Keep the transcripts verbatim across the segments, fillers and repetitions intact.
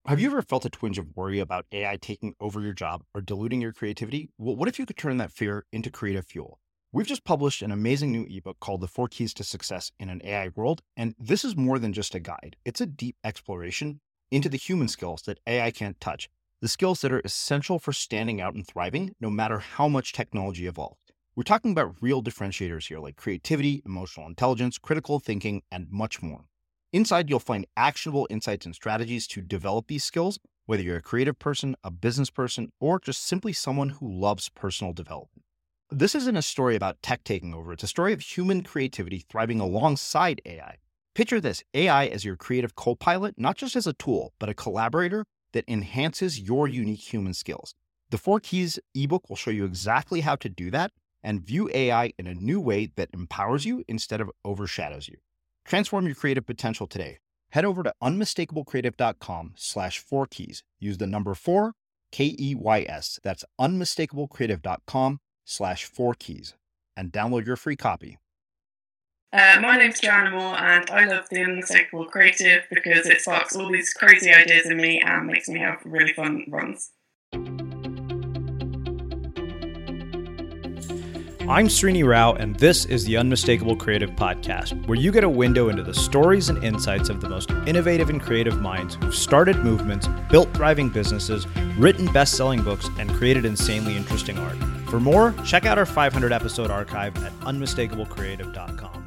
Have you ever felt a twinge of worry about A I taking over your job or diluting your creativity? Well, what if you could turn that fear into creative fuel? We've just published an amazing new ebook called The Four Keys to Success in an A I World, and this is more than just a guide. It's a deep exploration into the human skills that A I can't touch, the skills that are essential for standing out and thriving, no matter how much technology evolves. We're talking about real differentiators here, like creativity, emotional intelligence, critical thinking, and much more. Inside, you'll find actionable insights and strategies to develop these skills, whether you're a creative person, a business person, or just simply someone who loves personal development. This isn't a story about tech taking over. It's a story of human creativity thriving alongside A I. Picture this, A I as your creative co-pilot, not just as a tool, but a collaborator that enhances your unique human skills. The Four Keys ebook will show you exactly how to do that and view A I in a new way that empowers you instead of overshadows you. Transform your creative potential today. Head over to unmistakablecreative.com slash four keys. Use the number four, K E Y S. That's unmistakablecreative.com slash four keys and download your free copy. Uh, my name's Joanna Moore and I love the Unmistakable Creative because it sparks all these crazy ideas in me and makes me have really fun runs. I'm Srini Rao, and this is the Unmistakable Creative Podcast, where you get a window into the stories and insights of the most innovative and creative minds who've started movements, built thriving businesses, written best-selling books, and created insanely interesting art. For more, check out our five hundred episode archive at unmistakable creative dot com.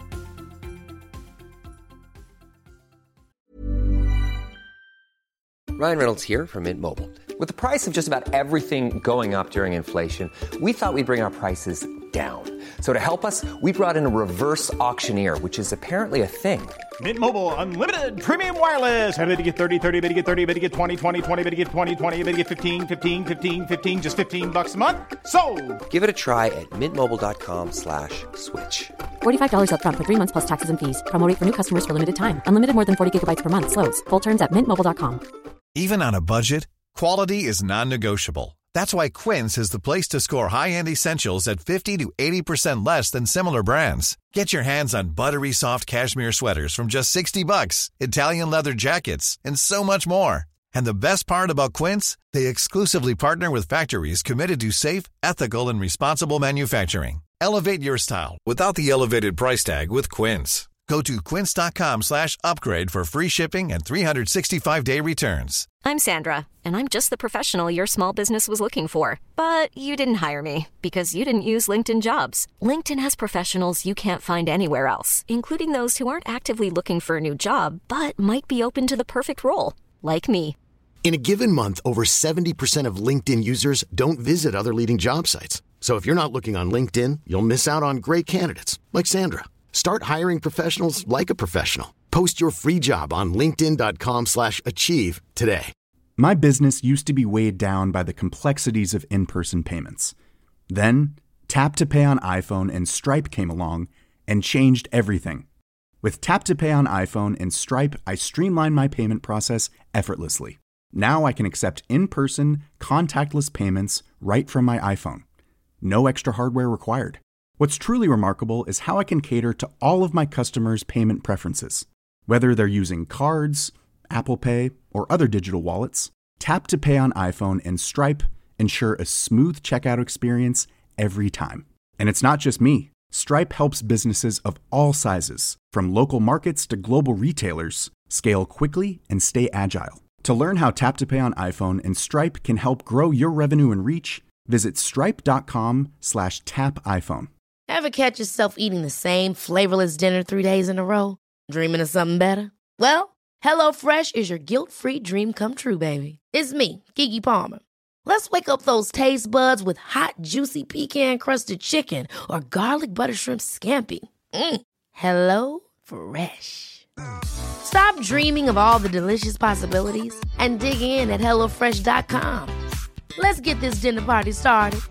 Ryan Reynolds here from Mint Mobile. With the price of just about everything going up during inflation, we thought we'd bring our prices down. So to help us, we brought in a reverse auctioneer, which is apparently a thing. Mint Mobile Unlimited Premium Wireless. How to get thirty, thirty, how to get thirty, how to get twenty, twenty, twenty, how to get twenty, twenty, how to get fifteen, fifteen, fifteen, fifteen, just fifteen bucks a month? Sold! Give it a try at mintmobile.com slash switch. forty-five dollars up front for three months plus taxes and fees. Promo rate for new customers for limited time. Unlimited more than forty gigabytes per month. Slows full terms at mint mobile dot com. Even on a budget, quality is non-negotiable. That's why Quince is the place to score high-end essentials at fifty to eighty percent less than similar brands. Get your hands on buttery soft cashmere sweaters from just sixty bucks, Italian leather jackets, and so much more. And the best part about Quince, they exclusively partner with factories committed to safe, ethical, and responsible manufacturing. Elevate your style without the elevated price tag with Quince. Go to quince.com slash upgrade for free shipping and three sixty-five day returns. I'm Sandra, and I'm just the professional your small business was looking for. But you didn't hire me because you didn't use LinkedIn Jobs. LinkedIn has professionals you can't find anywhere else, including those who aren't actively looking for a new job, but might be open to the perfect role, like me. In a given month, over seventy percent of LinkedIn users don't visit other leading job sites. So if you're not looking on LinkedIn, you'll miss out on great candidates like Sandra. Start hiring professionals like a professional. Post your free job on linkedin.com slash achieve today. My business used to be weighed down by the complexities of in-person payments. Then, Tap to Pay on iPhone and Stripe came along and changed everything. With Tap to Pay on iPhone and Stripe, I streamlined my payment process effortlessly. Now I can accept in-person, contactless payments right from my iPhone. No extra hardware required. What's truly remarkable is how I can cater to all of my customers' payment preferences. Whether they're using cards, Apple Pay, or other digital wallets, Tap to Pay on iPhone and Stripe ensure a smooth checkout experience every time. And it's not just me. Stripe helps businesses of all sizes, from local markets to global retailers, scale quickly and stay agile. To learn how Tap to Pay on iPhone and Stripe can help grow your revenue and reach, visit stripe.com slash tap iPhone. Ever catch yourself eating the same flavorless dinner three days in a row? Dreaming of something better? Well, HelloFresh is your guilt-free dream come true, baby. It's me, Keke Palmer. Let's wake up those taste buds with hot, juicy pecan-crusted chicken or garlic butter shrimp scampi. Mm. Hello Fresh. Stop dreaming of all the delicious possibilities and dig in at hello fresh dot com. Let's get this dinner party started.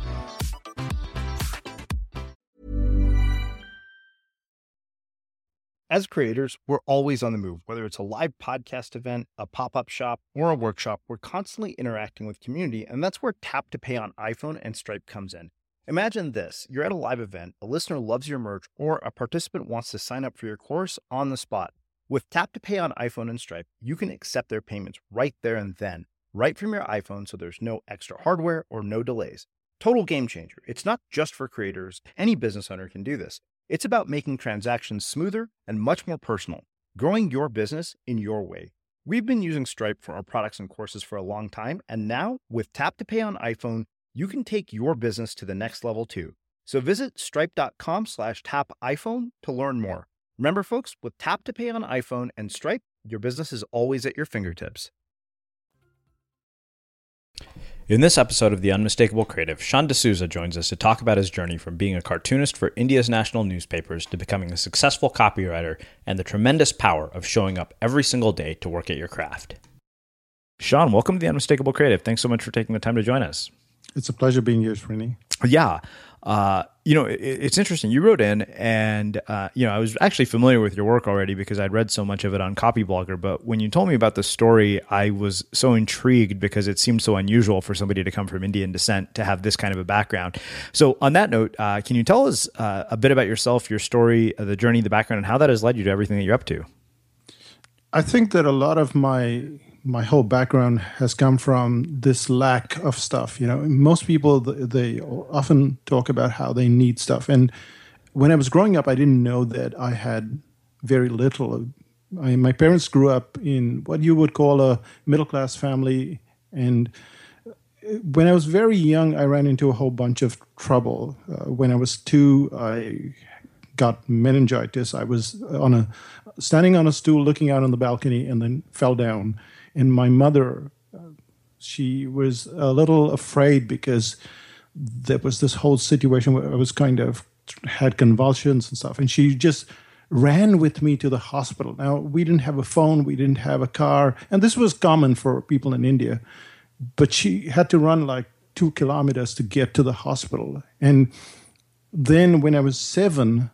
As creators, we're always on the move. Whether it's a live podcast event, a pop-up shop, or a workshop, we're constantly interacting with community, and that's where Tap to Pay on iPhone and Stripe comes in. Imagine this. You're at a live event, a listener loves your merch, or a participant wants to sign up for your course on the spot. With Tap to Pay on iPhone and Stripe, you can accept their payments right there and then, right from your iPhone, so there's no extra hardware or no delays. Total game changer. It's not just for creators. Any business owner can do this. It's about making transactions smoother and much more personal, growing your business in your way. We've been using Stripe for our products and courses for a long time, and now with Tap to Pay on iPhone, you can take your business to the next level too. So visit stripe.com slash tap iPhone to learn more. Remember, folks, with Tap to Pay on iPhone and Stripe, your business is always at your fingertips. In this episode of The Unmistakable Creative, Sean D'Souza joins us to talk about his journey from being a cartoonist for India's national newspapers to becoming a successful copywriter and the tremendous power of showing up every single day to work at your craft. Sean, welcome to The Unmistakable Creative. Thanks so much for taking the time to join us. It's a pleasure being here, Srini. Yeah. Uh, you know, it, it's interesting. You wrote in and, uh, you know, I was actually familiar with your work already because I'd read so much of it on Copyblogger. But when you told me about the story, I was so intrigued because it seemed so unusual for somebody to come from Indian descent to have this kind of a background. So on that note, uh, can you tell us uh, a bit about yourself, your story, the journey, the background, and how that has led you to everything that you're up to? I think that a lot of my my whole background has come from this lack of stuff. You know, most people, they often talk about how they need stuff. And when I was growing up, I didn't know that I had very little. I, my parents grew up in what you would call a middle-class family. And when I was very young, I ran into a whole bunch of trouble. Uh, when I was two, I got meningitis. I was on a standing on a stool looking out on the balcony and then fell down. And my mother, uh, she was a little afraid because there was this whole situation where I was kind of had convulsions and stuff. And she just ran with me to the hospital. Now, we didn't have a phone. We didn't have a car. And this was common for people in India. But she had to run like two kilometers to get to the hospital. And then when I was seven,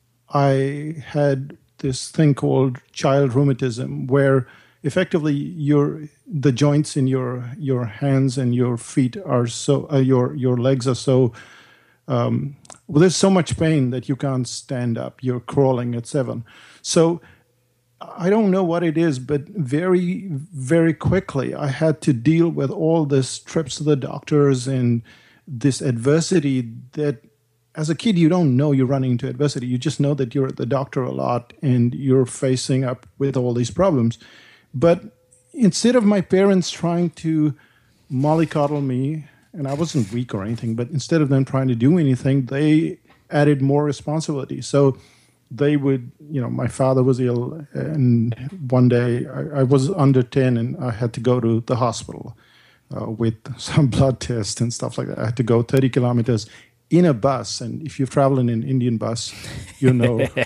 I had this thing called child rheumatism, where effectively your the joints in your your hands and your feet are so uh, your your legs are so um, well, there's so much pain that you can't stand up. You're crawling at seven. So I don't know what it is, but very very quickly I had to deal with all this trips to the doctors and this adversity that, as a kid, you don't know you're running into adversity. You just know that you're at the doctor a lot and you're facing up with all these problems. But instead of my parents trying to mollycoddle me, and I wasn't weak or anything, but instead of them trying to do anything, they added more responsibility. So they would, you know, my father was ill, and one day I, I was under ten and I had to go to the hospital uh, with some blood tests and stuff like that. I had to go thirty kilometers in a bus. And if you've traveled in an Indian bus, you know... yeah.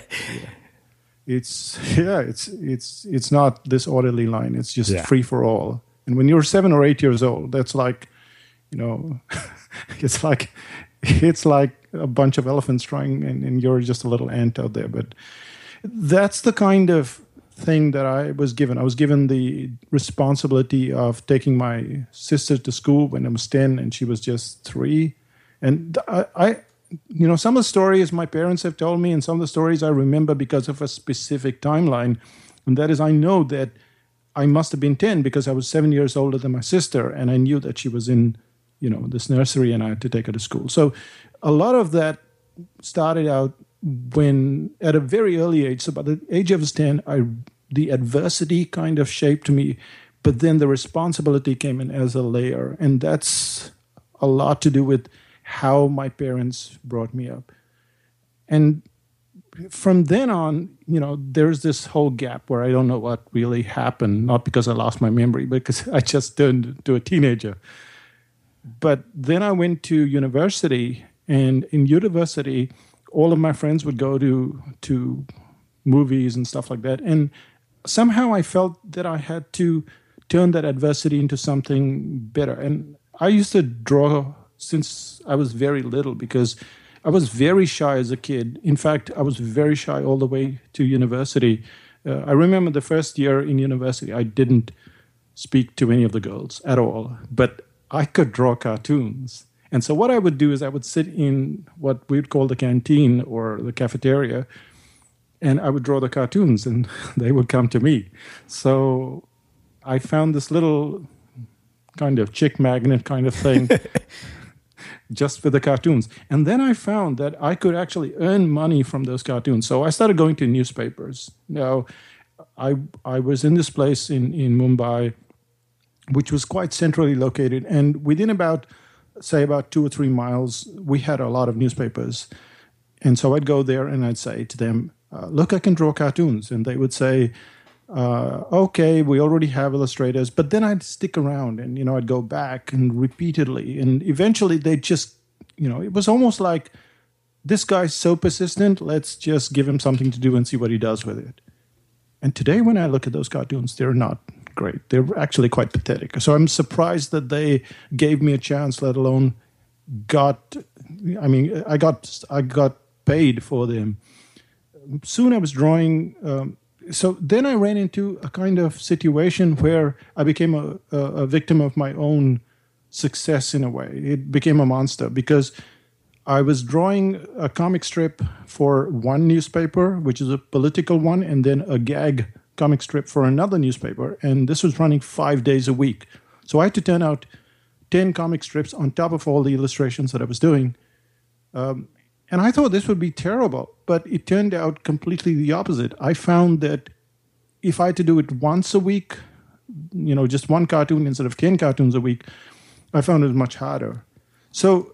It's yeah, it's it's it's not this orderly line. It's just yeah. free for all. And when you're seven or eight years old, that's like, you know, it's like it's like a bunch of elephants trying, and, and you're just a little ant out there. But that's the kind of thing that I was given. I was given the responsibility of taking my sister to school when I was ten, and she was just three. And I. I You know, some of the stories my parents have told me and some of the stories I remember because of a specific timeline. And that is, I know that I must have been ten because I was seven years older than my sister. And I knew that she was in, you know, this nursery and I had to take her to school. So a lot of that started out when, at a very early age, so by the age of ten, I, the adversity kind of shaped me. But then the responsibility came in as a layer. And that's a lot to do with how my parents brought me up. And from then on, you know, there's this whole gap where I don't know what really happened, not because I lost my memory, but because I just turned into a teenager. But then I went to university, and in university, all of my friends would go to to movies and stuff like that. And somehow I felt that I had to turn that adversity into something better. And I used to draw since I was very little because I was very shy as a kid. In fact, I was very shy all the way to university. Uh, I remember the first year in university, I didn't speak to any of the girls at all, but I could draw cartoons. And so what I would do is I would sit in what we'd call the canteen or the cafeteria, and I would draw the cartoons, and they would come to me. So I found this little kind of chick magnet kind of thing just for the cartoons. And then I found that I could actually earn money from those cartoons. So I started going to newspapers. Now, I I was in this place in, in Mumbai, which was quite centrally located. And within about, say, about two or three miles, we had a lot of newspapers. And so I'd go there and I'd say to them, uh, look, I can draw cartoons. And they would say, uh, okay, we already have illustrators. But then I'd stick around and, you know, I'd go back and repeatedly. And eventually they'd just, you know, it was almost like, this guy's so persistent, let's just give him something to do and see what he does with it. And today when I look at those cartoons, they're not great. They're actually quite pathetic. So I'm surprised that they gave me a chance, let alone got, I mean, I got I got paid for them. Soon I was drawing. Um, so then I ran into a kind of situation where I became a, a, a victim of my own success in a way. It became a monster because I was drawing a comic strip for one newspaper, which is a political one, and then a gag comic strip for another newspaper. And this was running five days a week. So I had to turn out ten comic strips on top of all the illustrations that I was doing. Um, and I thought this would be terrible, but it turned out completely the opposite. I found that if I had to do it once a week, you know, just one cartoon instead of ten cartoons a week, I found it much harder. So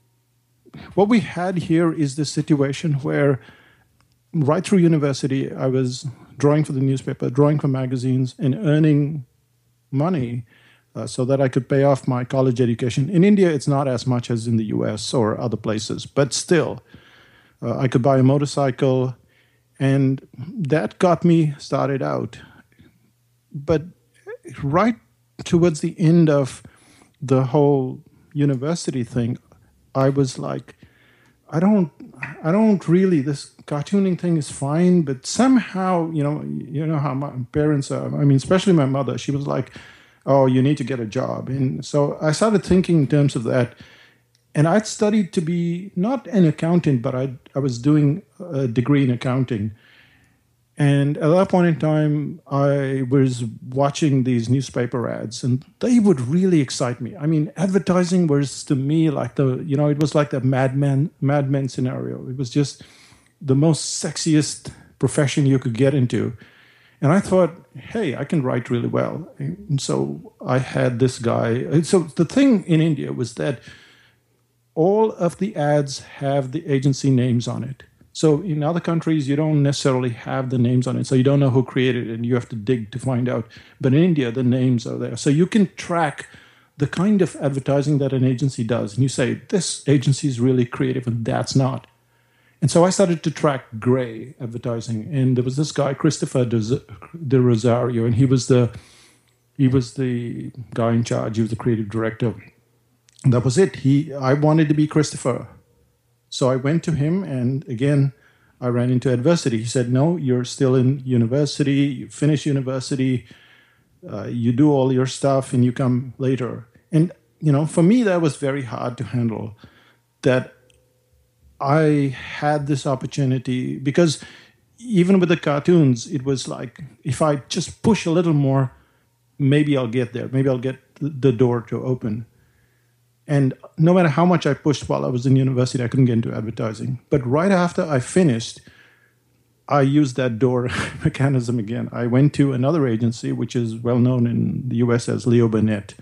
what we had here is this situation where right through university, I was drawing for the newspaper, drawing for magazines, and earning money uh, so that I could pay off my college education. In India, it's not as much as in the U S or other places, but still, uh, I could buy a motorcycle, and that got me started out. But right towards the end of the whole university thing, I was like, I don't, I don't really, this cartooning thing is fine, but somehow, you know, you know how my parents are. I mean, especially my mother, she was like, oh, you need to get a job. And so I started thinking in terms of that. And I'd studied to be not an accountant, but I I was doing a degree in accounting. And at that point in time, I was watching these newspaper ads, and they would really excite me. I mean, advertising was to me like the, you know, it was like the Mad Men, Mad Men scenario. It was just the most sexiest profession you could get into. And I thought, hey, I can write really well. And so I had this guy. So the thing in India was that all of the ads have the agency names on it. So in other countries, you don't necessarily have the names on it. So you don't know who created it, and you have to dig to find out. But in India, the names are there. So you can track the kind of advertising that an agency does. And you say, this agency is really creative, and that's not. And so I started to track gray advertising. And there was this guy, Christopher de Rosario, and he was the he was the guy in charge. He was the creative director. And that was it. He I wanted to be Christopher. So I went to him, and again, I ran into adversity. He said, no, you're still in university, you finish university, uh, you do all your stuff, and you come later. And, you know, for me, that was very hard to handle, that I had this opportunity, because even with the cartoons, it was like, if I just push a little more, maybe I'll get there. Maybe I'll get the door to open. And no matter how much I pushed while I was in university, I couldn't get into advertising. But right after I finished, I used that door mechanism again. I went to another agency, which is well known in the U S as Leo Burnett.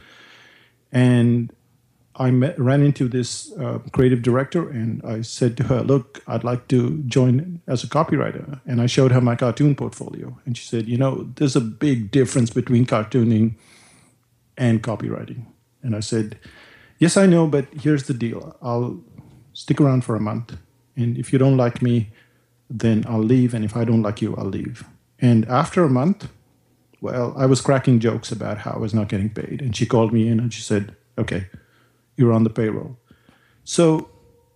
And I met, ran into this uh, creative director, and I said to her, look, I'd like to join as a copywriter. And I showed her my cartoon portfolio. And she said, you know, there's a big difference between cartooning and copywriting. And I said, yes, I know, but here's the deal. I'll stick around for a month. And if you don't like me, then I'll leave. And if I don't like you, I'll leave. And after a month, well, I was cracking jokes about how I was not getting paid. And she called me in and she said, okay, you're on the payroll. So,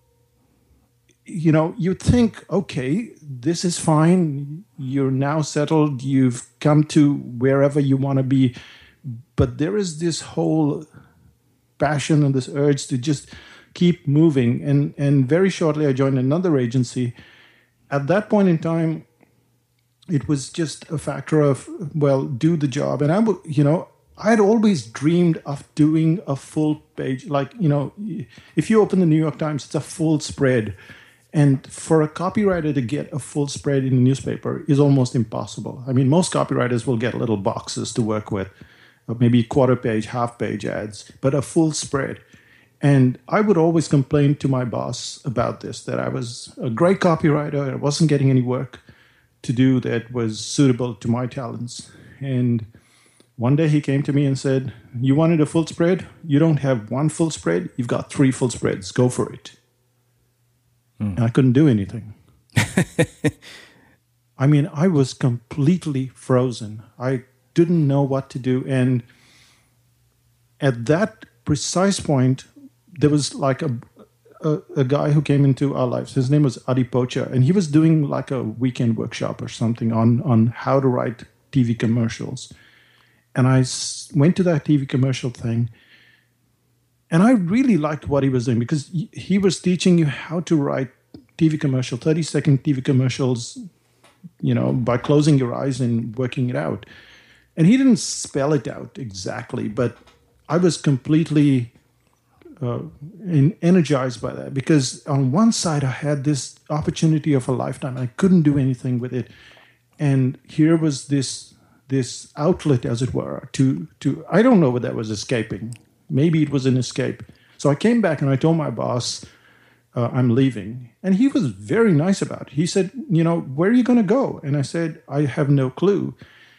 you know, you think, okay, this is fine. You're now settled. You've come to wherever you want to be. But there is this whole passion and this urge to just keep moving. And, and very shortly, I joined another agency. At that point in time, it was just a factor of, well, do the job. And I would, you know, I had always dreamed of doing a full page, like, you know, if you open the New York Times, it's a full spread. And for a copywriter to get a full spread in a newspaper is almost impossible. I mean, most copywriters will get little boxes to work with, maybe quarter page, half page ads, but a full spread. And I would always complain to my boss about this, that I was a great copywriter. I wasn't getting any work to do that was suitable to my talents. And one day he came to me and said, you wanted a full spread? You don't have one full spread. You've got three full spreads. Go for it. Mm. And I couldn't do anything. I mean, I was completely frozen. I didn't know what to do. And at that precise point, there was like a, a, a guy who came into our lives. His name was Adi Pocha, and he was doing like a weekend workshop or something on, on how to write T V commercials. And I went to that T V commercial thing, and I really liked what he was doing because he was teaching you how to write T V commercial, thirty-second T V commercials, you know, by closing your eyes and working it out. And he didn't spell it out exactly, but I was completely uh, energized by that because on one side I had this opportunity of a lifetime. I couldn't do anything with it. And here was this this outlet, as it were, to, to I don't know what that was escaping. Maybe it was an escape. So I came back and I told my boss, uh, I'm leaving. And he was very nice about it. He said, you know, where are you going to go? And I said, I have no clue.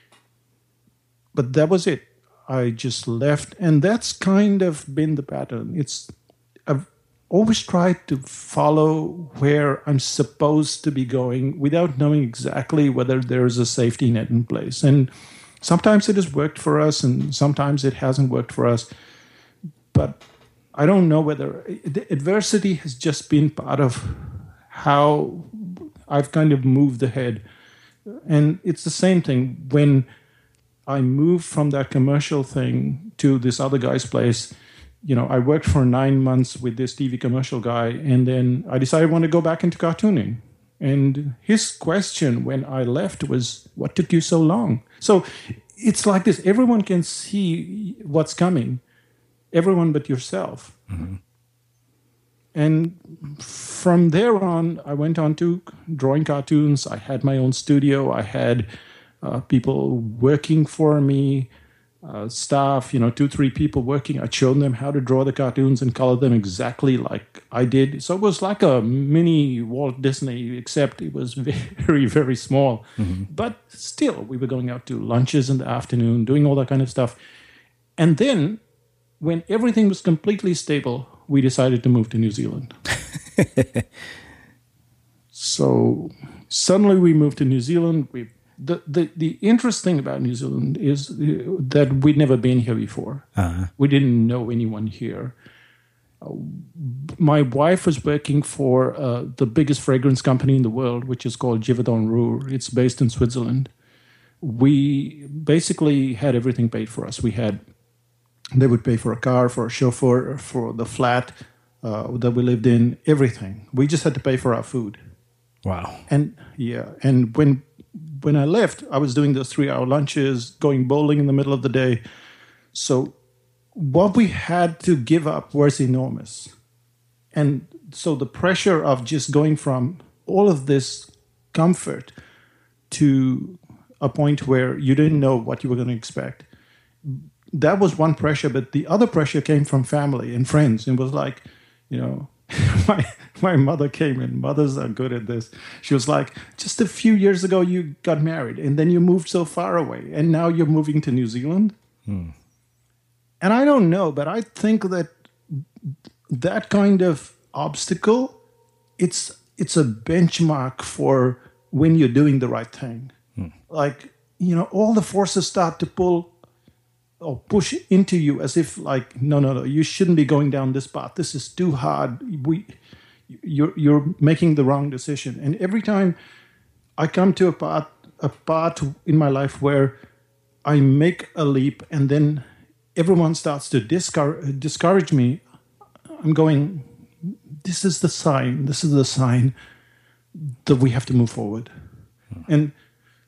But that was it. I just left. And that's kind of been the pattern. It's I've always tried to follow where I'm supposed to be going without knowing exactly whether there's a safety net in place. And sometimes it has worked for us and sometimes it hasn't worked for us. But I don't know whether the adversity has just been part of how I've kind of moved ahead. And it's the same thing when I moved from that commercial thing to this other guy's place. You know, I worked for nine months with this T V commercial guy, and then I decided I want to go back into cartooning. And his question when I left was, what took you so long? So it's like this. Everyone can see what's coming. Everyone but yourself. Mm-hmm. And from there on, I went on to drawing cartoons. I had my own studio. I had uh, people working for me, uh, staff, you know, two, three people working. I showed them how to draw the cartoons and color them exactly like I did. So it was like a mini Walt Disney, except it was very, very small. Mm-hmm. But still, we were going out to lunches in the afternoon, doing all that kind of stuff. And then when everything was completely stable, we decided to move to New Zealand. So suddenly we moved to New Zealand. We, the, the, the interesting thing about New Zealand is that we'd never been here before. Uh-huh. We didn't know anyone here. Uh, my wife was working for uh, the biggest fragrance company in the world, which is called Givaudan Roux. It's based in Switzerland. We basically had everything paid for us. We had They would pay for a car, for a chauffeur, for the flat uh, that we lived in, everything. We just had to pay for our food. Wow. And yeah, and when when I left, I was doing those three-hour lunches, going bowling in the middle of the day. So what we had to give up was enormous. And so the pressure of just going from all of this comfort to a point where you didn't know what you were going to expect, that was one pressure. But the other pressure came from family and friends. It was like, you know, my my mother came in. Mothers are good at this. She was like, just a few years ago, you got married and then you moved so far away. And now you're moving to New Zealand. Hmm. And I don't know, but I think that that kind of obstacle, it's it's a benchmark for when you're doing the right thing. Hmm. Like, you know, all the forces start to pull or push into you as if like, no, no, no, you shouldn't be going down this path. This is too hard. We, you're you're making the wrong decision. And every time I come to a part, a part in my life where I make a leap and then everyone starts to discourage, discourage me, I'm going, this is the sign, this is the sign that we have to move forward. Hmm. And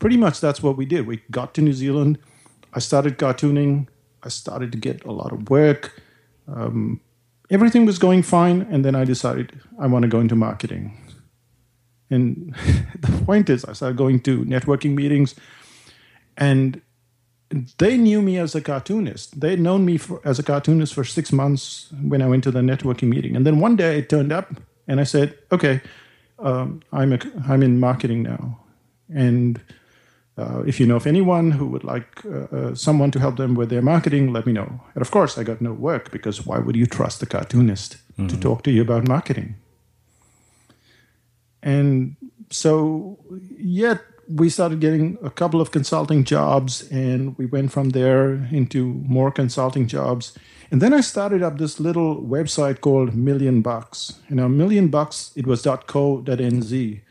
pretty much that's what we did. We got to New Zealand. I started cartooning. I started to get a lot of work. Um, everything was going fine. And then I decided I want to go into marketing. And the point is, I started going to networking meetings. And they knew me as a cartoonist. They had known me for, as a cartoonist for six months when I went to the networking meeting. And then one day it turned up and I said, okay, um, I'm, a, I'm in marketing now. And uh, if you know of anyone who would like uh, uh, someone to help them with their marketing, let me know. And of course, I got no work because why would you trust a cartoonist mm-hmm. to talk to you about marketing? And so, yet, we started getting a couple of consulting jobs, and we went from there into more consulting jobs. And then I started up this little website called Million Bucks. You know, Million Bucks, it was .co.nz.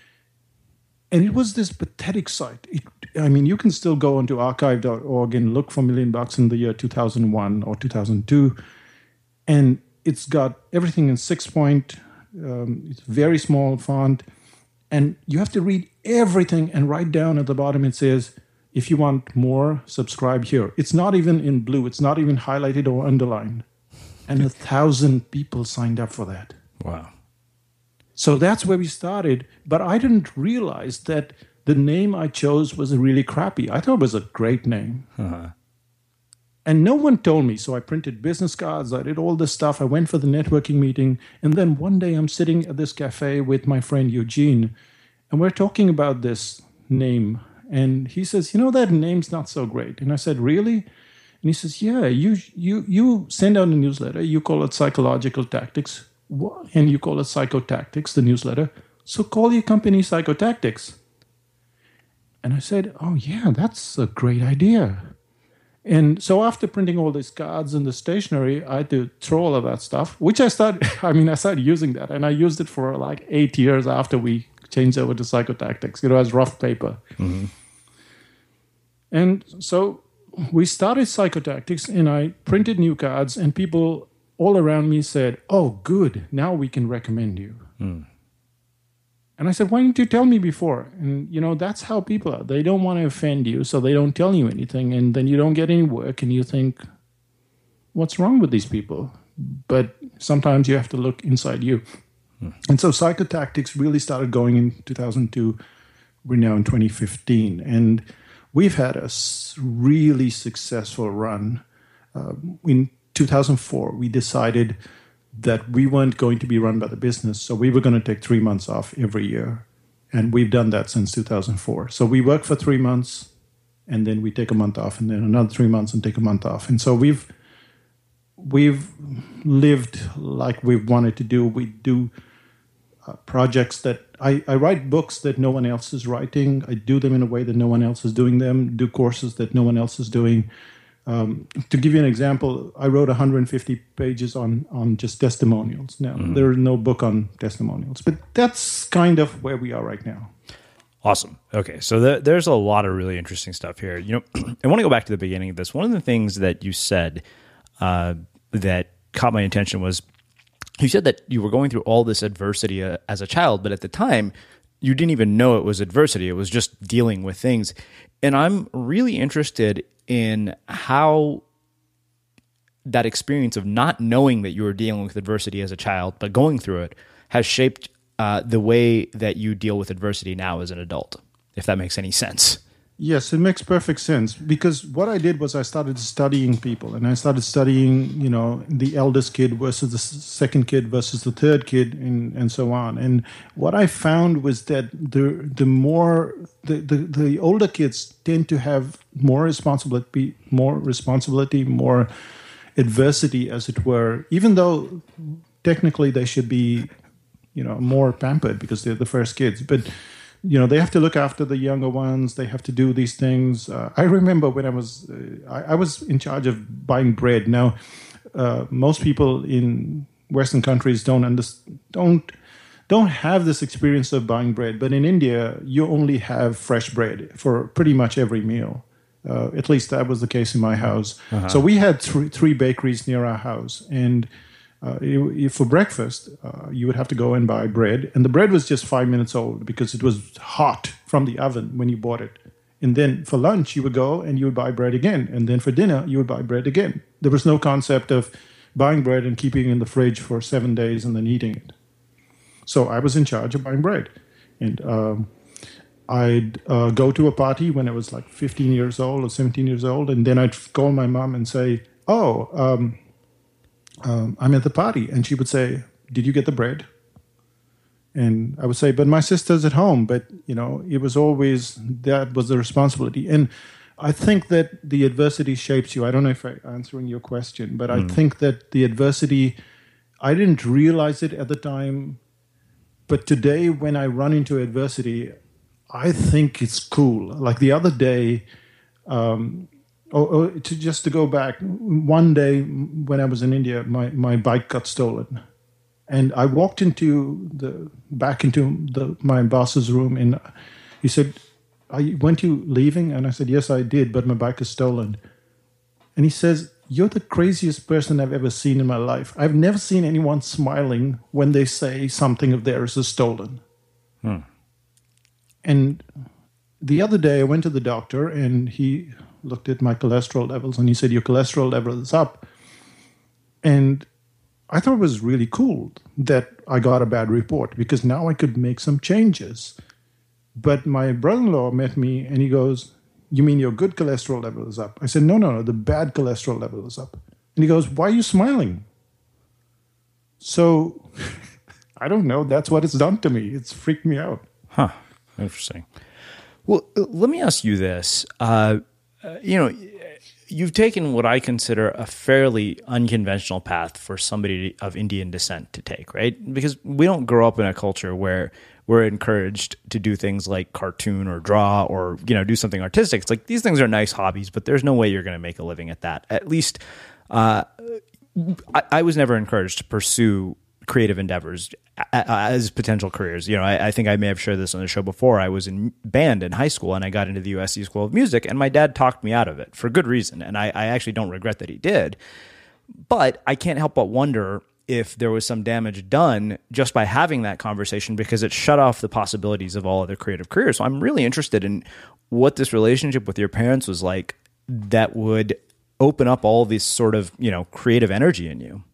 And it was this pathetic site. It, I mean, you can still go onto archive dot org and look for Million Bucks in the year two thousand one or two thousand two. And it's got everything in six point. Um, it's very small font. And you have to read everything and write down at the bottom it says, if you want more, subscribe here. It's not even in blue. It's not even highlighted or underlined. And a thousand people signed up for that. Wow. So that's where we started. But I didn't realize that the name I chose was really crappy. I thought it was a great name. Uh-huh. And no one told me. So I printed business cards. I did all this stuff. I went for the networking meeting. And then one day I'm sitting at this cafe with my friend Eugene. And we're talking about this name. And he says, you know, that name's not so great. And I said, really? And he says, yeah, you you you send out a newsletter. You call it Psychological Tactics. And you call it Psychotactics, the newsletter. So call your company Psychotactics. And I said, oh, yeah, that's a great idea. And so after printing all these cards and the stationery, I had to throw all of that stuff, which I started, I mean, I started using that. And I used it for like eight years after we changed over to Psychotactics, you know, as rough paper. Mm-hmm. And so we started Psychotactics and I printed new cards and people all around me said, oh, good, now we can recommend you. Mm. And I said, why didn't you tell me before? And, you know, that's how people are. They don't want to offend you, so they don't tell you anything. And then you don't get any work, and you think, what's wrong with these people? But sometimes you have to look inside you. Hmm. And so Psychotactics really started going in two thousand two. We're now in twenty fifteen. And we've had a really successful run. Uh, in two thousand four, we decided that we weren't going to be run by the business. So we were going to take three months off every year. And we've done that since two thousand four. So we work for three months, and then we take a month off, and then another three months and take a month off. And so we've we've lived like we've wanted to do. We do uh, projects that, I, I write books that no one else is writing. I do them in a way that no one else is doing them, do courses that no one else is doing. Um, to give you an example, I wrote one hundred fifty pages on, on just testimonials. Now, mm-hmm. there is no book on testimonials, but that's kind of where we are right now. Awesome. Okay, so the, there's a lot of really interesting stuff here. You know, I want to go back to the beginning of this. One of the things that you said uh, that caught my attention was you said that you were going through all this adversity uh, as a child, but at the time, you didn't even know it was adversity. It was just dealing with things. And I'm really interested in how that experience of not knowing that you were dealing with adversity as a child, but going through it, has shaped uh, the way that you deal with adversity now as an adult, if that makes any sense. Yes, it makes perfect sense, because what I did was I started studying people, and I started studying, you know, the eldest kid versus the second kid versus the third kid, and, and so on. And what I found was that the the more the, the, the older kids tend to have more responsibility, more responsibility, more adversity, as it were, even though technically they should be, you know, more pampered because they're the first kids, but. You know, they have to look after the younger ones. They have to do these things. Uh, I remember when I was, uh, I, I was in charge of buying bread. Now, uh, most people in Western countries don't understand, don't don't have this experience of buying bread. But in India, you only have fresh bread for pretty much every meal. Uh, at least that was the case in my house. Uh-huh. So we had three, three bakeries near our house, and Uh, you, you, for breakfast, uh, you would have to go and buy bread. And the bread was just five minutes old because it was hot from the oven when you bought it. And then for lunch, you would go and you would buy bread again. And then for dinner, you would buy bread again. There was no concept of buying bread and keeping it in the fridge for seven days and then eating it. So I was in charge of buying bread. And um, I'd uh, go to a party when I was like fifteen years old or seventeen years old. And then I'd call my mom and say, oh, um, um, I'm at the party. And she would say, did you get the bread? And I would say, but my sister's at home. But, you know, it was always, that was the responsibility. And I think that the adversity shapes you. I don't know if I'm answering your question, but mm. I think that the adversity, I didn't realize it at the time. But today, when I run into adversity, I think it's cool. Like the other day, um, or, or to just to go back, one day when I was in India, my, my bike got stolen. And I walked into the back into the, my boss's room, and he said, Are you, weren't you leaving? And I said, yes, I did, but my bike is stolen. And he says, you're the craziest person I've ever seen in my life. I've never seen anyone smiling when they say something of theirs is stolen. Hmm. And the other day I went to the doctor, and he looked at my cholesterol levels, and he said, your cholesterol level is up. And I thought it was really cool that I got a bad report, because now I could make some changes. But my brother-in-law met me, and he goes, you mean your good cholesterol level is up? I said, no, no, no, the bad cholesterol level is up. And he goes, why are you smiling? So, I don't know. That's what it's done to me. It's freaked me out. Huh. Interesting. Well, let me ask you this. Uh, you know, you've taken what I consider a fairly unconventional path for somebody of Indian descent to take, right? Because we don't grow up in a culture where we're encouraged to do things like cartoon or draw or, you know, do something artistic. It's like, these things are nice hobbies, but there's no way you're going to make a living at that. At least uh, I, I was never encouraged to pursue creative endeavors as potential careers. You know, I, I think I may have shared this on the show before. I was in band in high school, and I got into the U S C School of Music, and my dad talked me out of it for good reason. And I, I actually don't regret that he did. But I can't help but wonder if there was some damage done just by having that conversation, because it shut off the possibilities of all other creative careers. So I'm really interested in what this relationship with your parents was like that would open up all this sort of, you know, creative energy in you.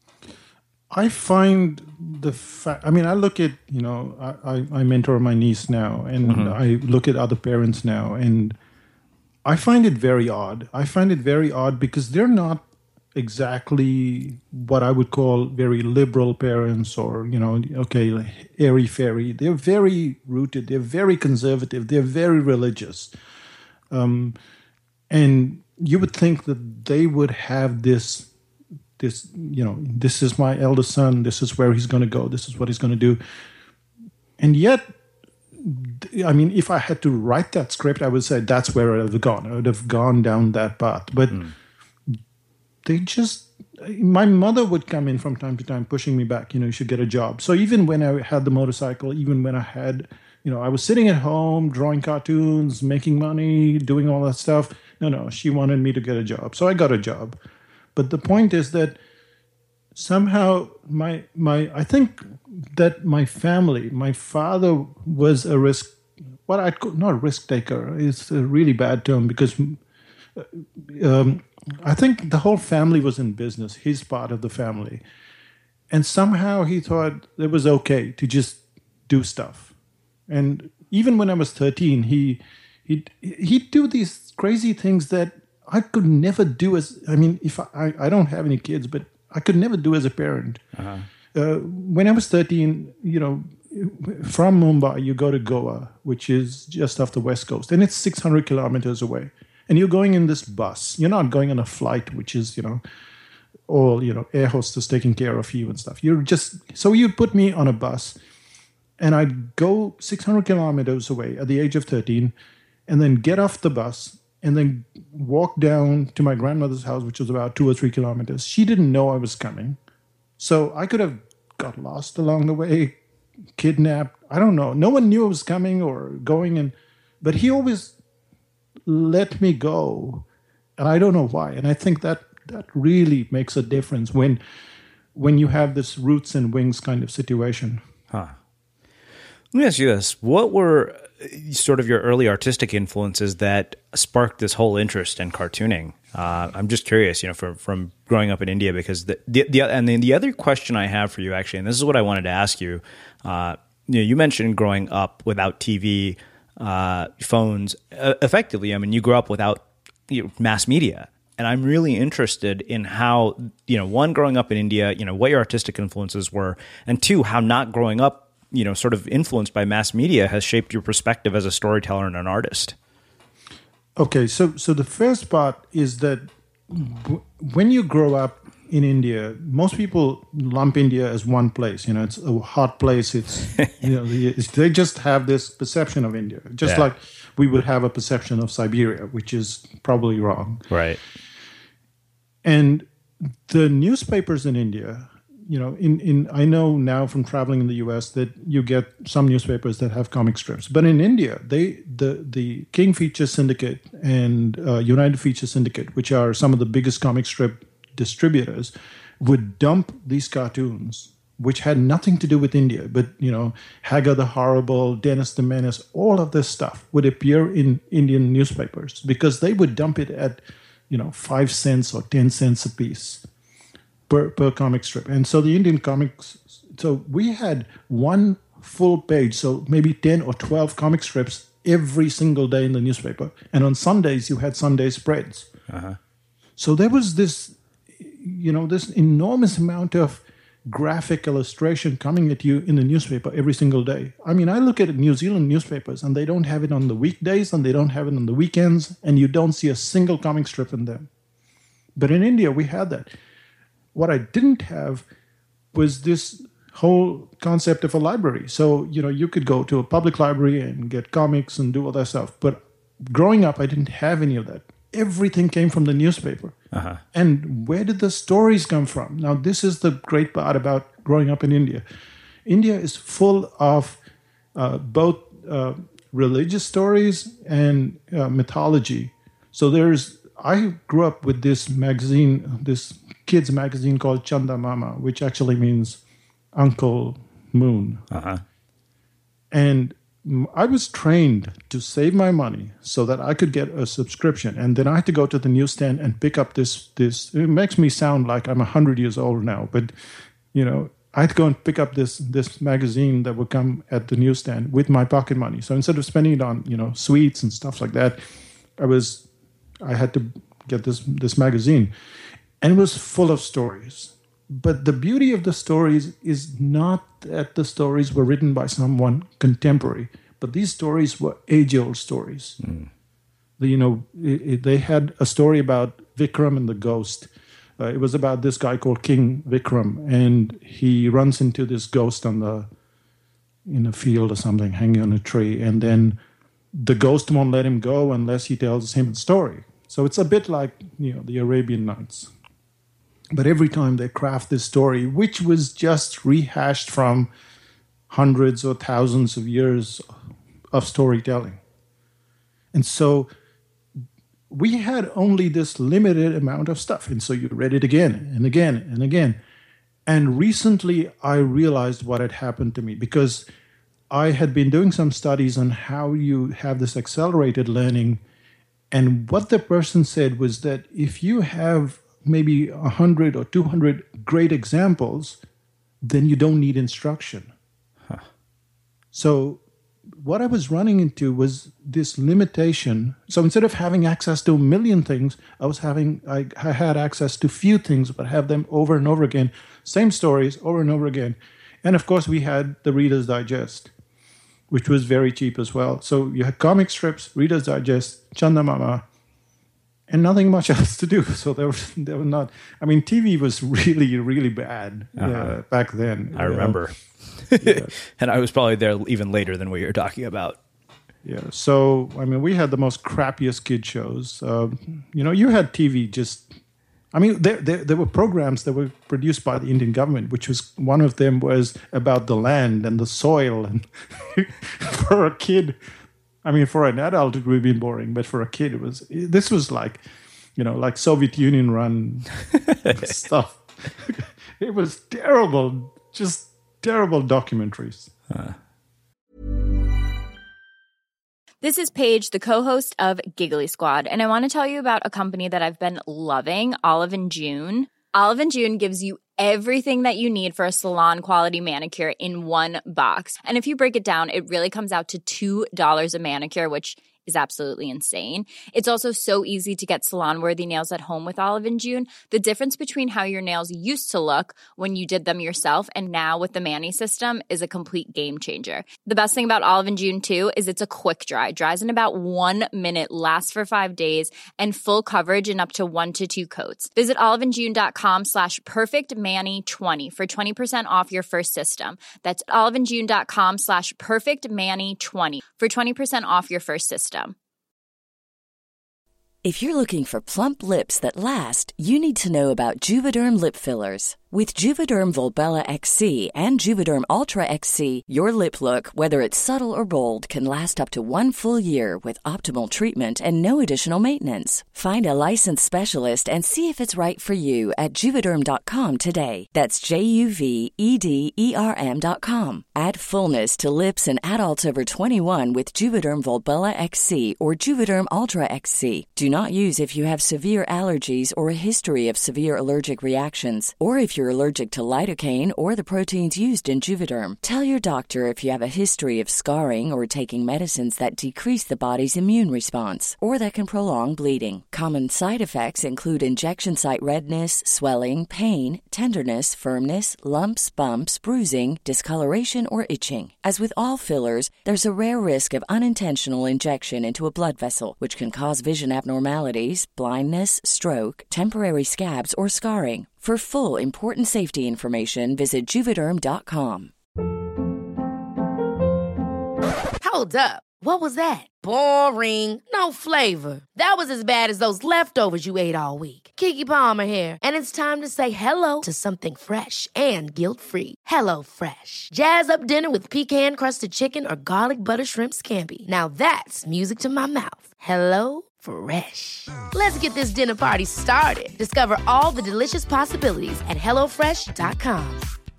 I find the fact, I mean, I look at, you know, I, I, I mentor my niece now, and mm-hmm. I look at other parents now, and I find it very odd. I find it very odd because they're not exactly what I would call very liberal parents, or, you know, okay, like airy-fairy. They're very rooted. They're very conservative. They're very religious. Um, and you would think that they would have this This, you know, this is my eldest son. This is where he's going to go. This is what he's going to do. And yet, I mean, if I had to write that script, I would say that's where I would have gone. I would have gone down that path. But mm. they just, my mother would come in from time to time pushing me back. You know, you should get a job. So even when I had the motorcycle, even when I had, you know, I was sitting at home drawing cartoons, making money, doing all that stuff. No, no, she wanted me to get a job. So I got a job. But the point is that somehow my my I think that my family, my father was a risk, what I'd call, not a risk taker, it's a really bad term, because um, I think the whole family was in business, his part of the family. And somehow he thought it was okay to just do stuff. And even when I was thirteen, he he'd, he'd do these crazy things that I could never do as, I mean, if I, I don't have any kids, but I could never do as a parent. Uh-huh. Uh, when I was thirteen, you know, from Mumbai, you go to Goa, which is just off the West Coast, and it's six hundred kilometers away. And you're going in this bus. You're not going on a flight, which is, you know, all, you know, air hostess taking care of you and stuff. You're just, so you put me on a bus, and I'd go six hundred kilometers away at the age of thirteen, and then get off the bus, and then walk down to my grandmother's house, which was about two or three kilometers. She didn't know I was coming. So I could have got lost along the way, kidnapped. I don't know. No one knew I was coming or going. And but he always let me go. And I don't know why. And I think that that really makes a difference when when you have this roots and wings kind of situation. Huh. Let me ask you this. What were sort of your early artistic influences that sparked this whole interest in cartooning? Uh, I'm just curious, you know, from, from growing up in India, because the, the, the and then the other question I have for you, actually, and this is what I wanted to ask you, uh, you know, you mentioned growing up without T V, uh, phones, uh, effectively. I mean, you grew up without you know, mass media. And I'm really interested in how, you know, one, growing up in India, you know, what your artistic influences were, and two, how not growing up, you know, sort of influenced by mass media has shaped your perspective as a storyteller and an artist. Okay, so so the first part is that w- when you grow up in India, most people lump India as one place. You know, it's a hot place. It's, you know, it's, they just have this perception of India, just Yeah. like we would have a perception of Siberia, which is probably wrong. Right. And the newspapers in India, you know, in, in I know now from traveling in the U S that you get some newspapers that have comic strips. But in India, they the the King Feature Syndicate and uh, United Feature Syndicate, which are some of the biggest comic strip distributors, would dump these cartoons, which had nothing to do with India. But, you know, Hagar the Horrible, Dennis the Menace, all of this stuff would appear in Indian newspapers because they would dump it at, you know, five cents or ten cents a piece per, per comic strip. And so the Indian comics, so we had one full page, so maybe ten or twelve comic strips every single day in the newspaper. And on Sundays, you had Sunday spreads. Uh-huh. So there was this, you know, this enormous amount of graphic illustration coming at you in the newspaper every single day. I mean, I look at New Zealand newspapers and they don't have it on the weekdays and they don't have it on the weekends, and you don't see a single comic strip in them. But in India, we had that. What I didn't have was this whole concept of a library. So, you know, you could go to a public library and get comics and do all that stuff. But growing up, I didn't have any of that. Everything came from the newspaper. Uh-huh. And where did the stories come from? Now, this is the great part about growing up in India. India is full of uh, both uh, religious stories and uh, mythology. So there's, I grew up with this magazine, this kids magazine called Chanda Mama, which actually means Uncle Moon. Uh-huh. And I was trained to save my money so that I could get a subscription. And then I had to go to the newsstand and pick up this, this. It makes me sound like I'm one hundred years old now. But, you know, I had to go and pick up this this magazine that would come at the newsstand with my pocket money. So instead of spending it on, you know, sweets and stuff like that, I was, I had to get this this magazine. And it was full of stories. But the beauty of the stories is not that the stories were written by someone contemporary, but these stories were age-old stories. Mm. The, you know, it, it, they had a story about Vikram and the ghost. Uh, it was about this guy called King Vikram, and he runs into this ghost on the in a field or something, hanging on a tree, and then the ghost won't let him go unless he tells him a story. So it's a bit like, you know, the Arabian Nights. But every time they craft this story, which was just rehashed from hundreds or thousands of years of storytelling. And so we had only this limited amount of stuff. And so you read it again and again and again. And recently I realized what had happened to me, because I had been doing some studies on how you have this accelerated learning. And what the person said was that if you have maybe one hundred or two hundred great examples, then you don't need instruction. Huh. So what I was running into was this limitation. So instead of having access to a million things, I was having, I, I had access to few things, but have them over and over again. Same stories over and over again. And of course, we had the Reader's Digest, which was very cheap as well. So you had comic strips, Reader's Digest, Chanda Mama, and nothing much else to do. So there was, there were not, I mean, T V was really, really bad uh-huh. uh, back then. I remember. Yeah. And I was probably there even later than what you're talking about. Yeah. So, I mean, we had the most crappiest kid shows. Uh, you know, you had T V just, I mean, there, there, there were programs that were produced by the Indian government, which was, one of them was about the land and the soil. And for a kid, I mean, for an adult, it would have been boring, but for a kid, it was, this was like, you know, like Soviet Union run stuff. It was terrible, just terrible documentaries. Uh. This is Paige, the co-host of Giggly Squad, and I want to tell you about a company that I've been loving, Olive and June. Olive and June gives you everything that you need for a salon-quality manicure in one box. And if you break it down, it really comes out to two dollars a manicure, which is absolutely insane. It's also so easy to get salon-worthy nails at home with Olive and June. The difference between how your nails used to look when you did them yourself and now with the Mani system is a complete game changer. The best thing about Olive and June, too, is it's a quick dry. Dries in about one minute, lasts for five days, and full coverage in up to one to two coats. Visit oliveandjune.com slash perfectmani20 for twenty percent off your first system. That's oliveandjune.com slash perfectmani20 for twenty percent off your first system. If you're looking for plump lips that last, you need to know about Juvederm lip fillers. With Juvederm Volbella X C and Juvederm Ultra X C, your lip look, whether it's subtle or bold, can last up to one full year with optimal treatment and no additional maintenance. Find a licensed specialist and see if it's right for you at Juvederm dot com today. That's J U V E D E R M dot com. Add fullness to lips in adults over twenty-one with Juvederm Volbella X C or Juvederm Ultra X C. Do not use if you have severe allergies or a history of severe allergic reactions, or if you're allergic to lidocaine or the proteins used in Juvederm. Tell your doctor if you have a history of scarring or taking medicines that decrease the body's immune response or that can prolong bleeding. Common side effects include injection site redness, swelling, pain, tenderness, firmness, lumps, bumps, bruising, discoloration, or itching. As with all fillers, there's a rare risk of unintentional injection into a blood vessel, which can cause vision abnormalities, blindness, stroke, temporary scabs, or scarring. For full important safety information, visit Juvederm dot com. Hold up. What was that? Boring. No flavor. That was as bad as those leftovers you ate all week. Keke Palmer here, and it's time to say hello to something fresh and guilt-free. Hello Fresh. Jazz up dinner with pecan-crusted chicken or garlic butter shrimp scampi. Now that's music to my mouth. Hello Fresh. Let's get this dinner party started. Discover all the delicious possibilities at hello fresh dot com.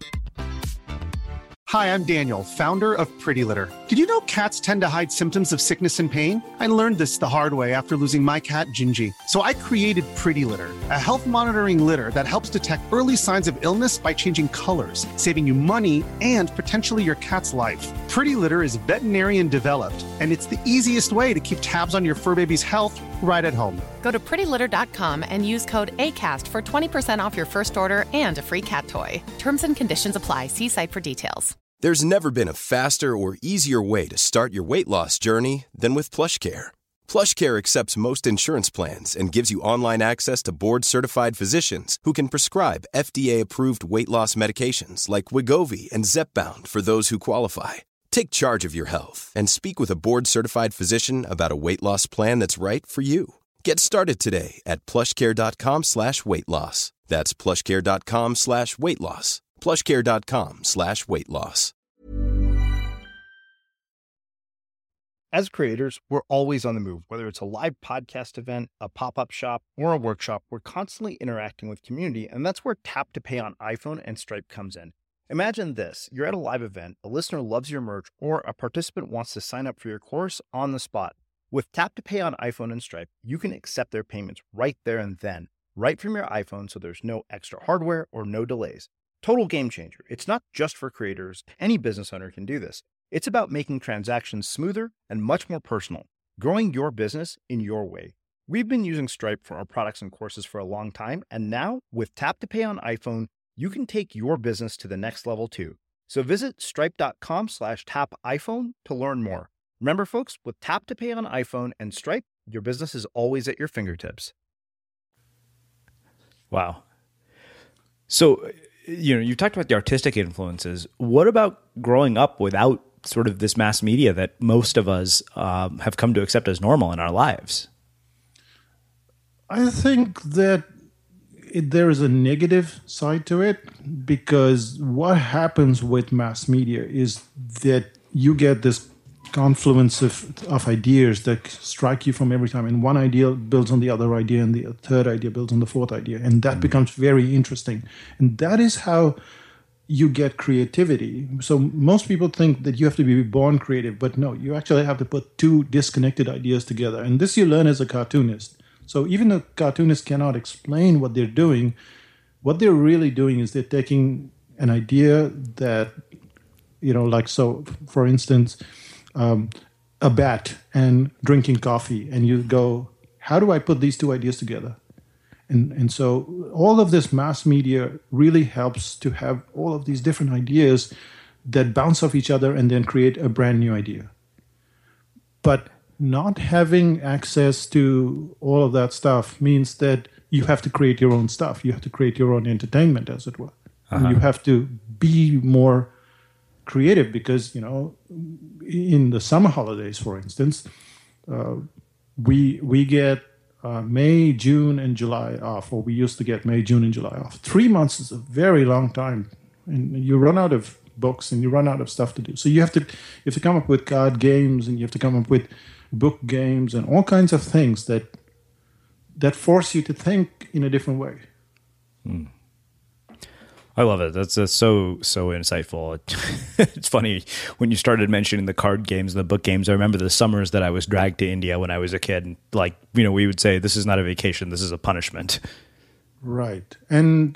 Hi, I'm Daniel, founder of Pretty Litter. Did you know cats tend to hide symptoms of sickness and pain? I learned this the hard way after losing my cat, Gingy. So I created Pretty Litter, a health monitoring litter that helps detect early signs of illness by changing colors, saving you money and potentially your cat's life. Pretty Litter is veterinarian developed, and it's the easiest way to keep tabs on your fur baby's health right at home. Go to pretty litter dot com and use code ACAST for twenty percent off your first order and a free cat toy. Terms and conditions apply. See site for details. There's never been a faster or easier way to start your weight loss journey than with PlushCare. PlushCare accepts most insurance plans and gives you online access to board-certified physicians who can prescribe F D A-approved weight loss medications like Wegovy and Zepbound for those who qualify. Take charge of your health and speak with a board-certified physician about a weight loss plan that's right for you. Get started today at plushcare.com slash weight loss. That's plushcare.com slash weight loss. plushcare.com slash weight loss. As creators, we're always on the move. Whether it's a live podcast event, a pop-up shop, or a workshop, we're constantly interacting with community, and that's where Tap to Pay on iPhone and Stripe comes in. Imagine this. You're at a live event, a listener loves your merch, or a participant wants to sign up for your course on the spot. With Tap to Pay on iPhone and Stripe, you can accept their payments right there and then, right from your iPhone, so there's no extra hardware or no delays. Total game changer. It's not just for creators. Any business owner can do this. It's about making transactions smoother and much more personal, growing your business in your way. We've been using Stripe for our products and courses for a long time, and now with Tap to Pay on iPhone, you can take your business to the next level too. So visit stripe.com slash tap iPhone to learn more. Remember, folks, with Tap to Pay on iPhone and Stripe, your business is always at your fingertips. Wow. So, you know, you talked about the artistic influences. What about growing up without sort of this mass media that most of us um, have come to accept as normal in our lives? I think that it, there is a negative side to it, because what happens with mass media is that you get this confluence of, of ideas that strike you from every time. And one idea builds on the other idea, and the third idea builds on the fourth idea. And that mm-hmm. becomes very interesting. And that is how you get creativity. So most people think that you have to be born creative, but no, you actually have to put two disconnected ideas together. And this you learn as a cartoonist. So even though cartoonists cannot explain what they're doing, what they're really doing is they're taking an idea that, you know, like, so for instance, um, a bat and drinking coffee, and you go, how do I put these two ideas together? And and so all of this mass media really helps to have all of these different ideas that bounce off each other and then create a brand new idea. But not having access to all of that stuff means that you have to create your own stuff. You have to create your own entertainment, as it were. Uh-huh. And you have to be more creative because, you know, in the summer holidays, for instance, uh, we we get uh, May, June, and July off, or we used to get May, June, and July off. Three months is a very long time, and you run out of books and you run out of stuff to do. So you have to you have to come up with card games, and you have to come up with book games and all kinds of things that that force you to think in a different way. Hmm. I love it. That's, that's so, so insightful. It's funny when you started mentioning the card games and the book games. I remember the summers that I was dragged to India when I was a kid. And like, you know, we would say, this is not a vacation. This is a punishment. Right. And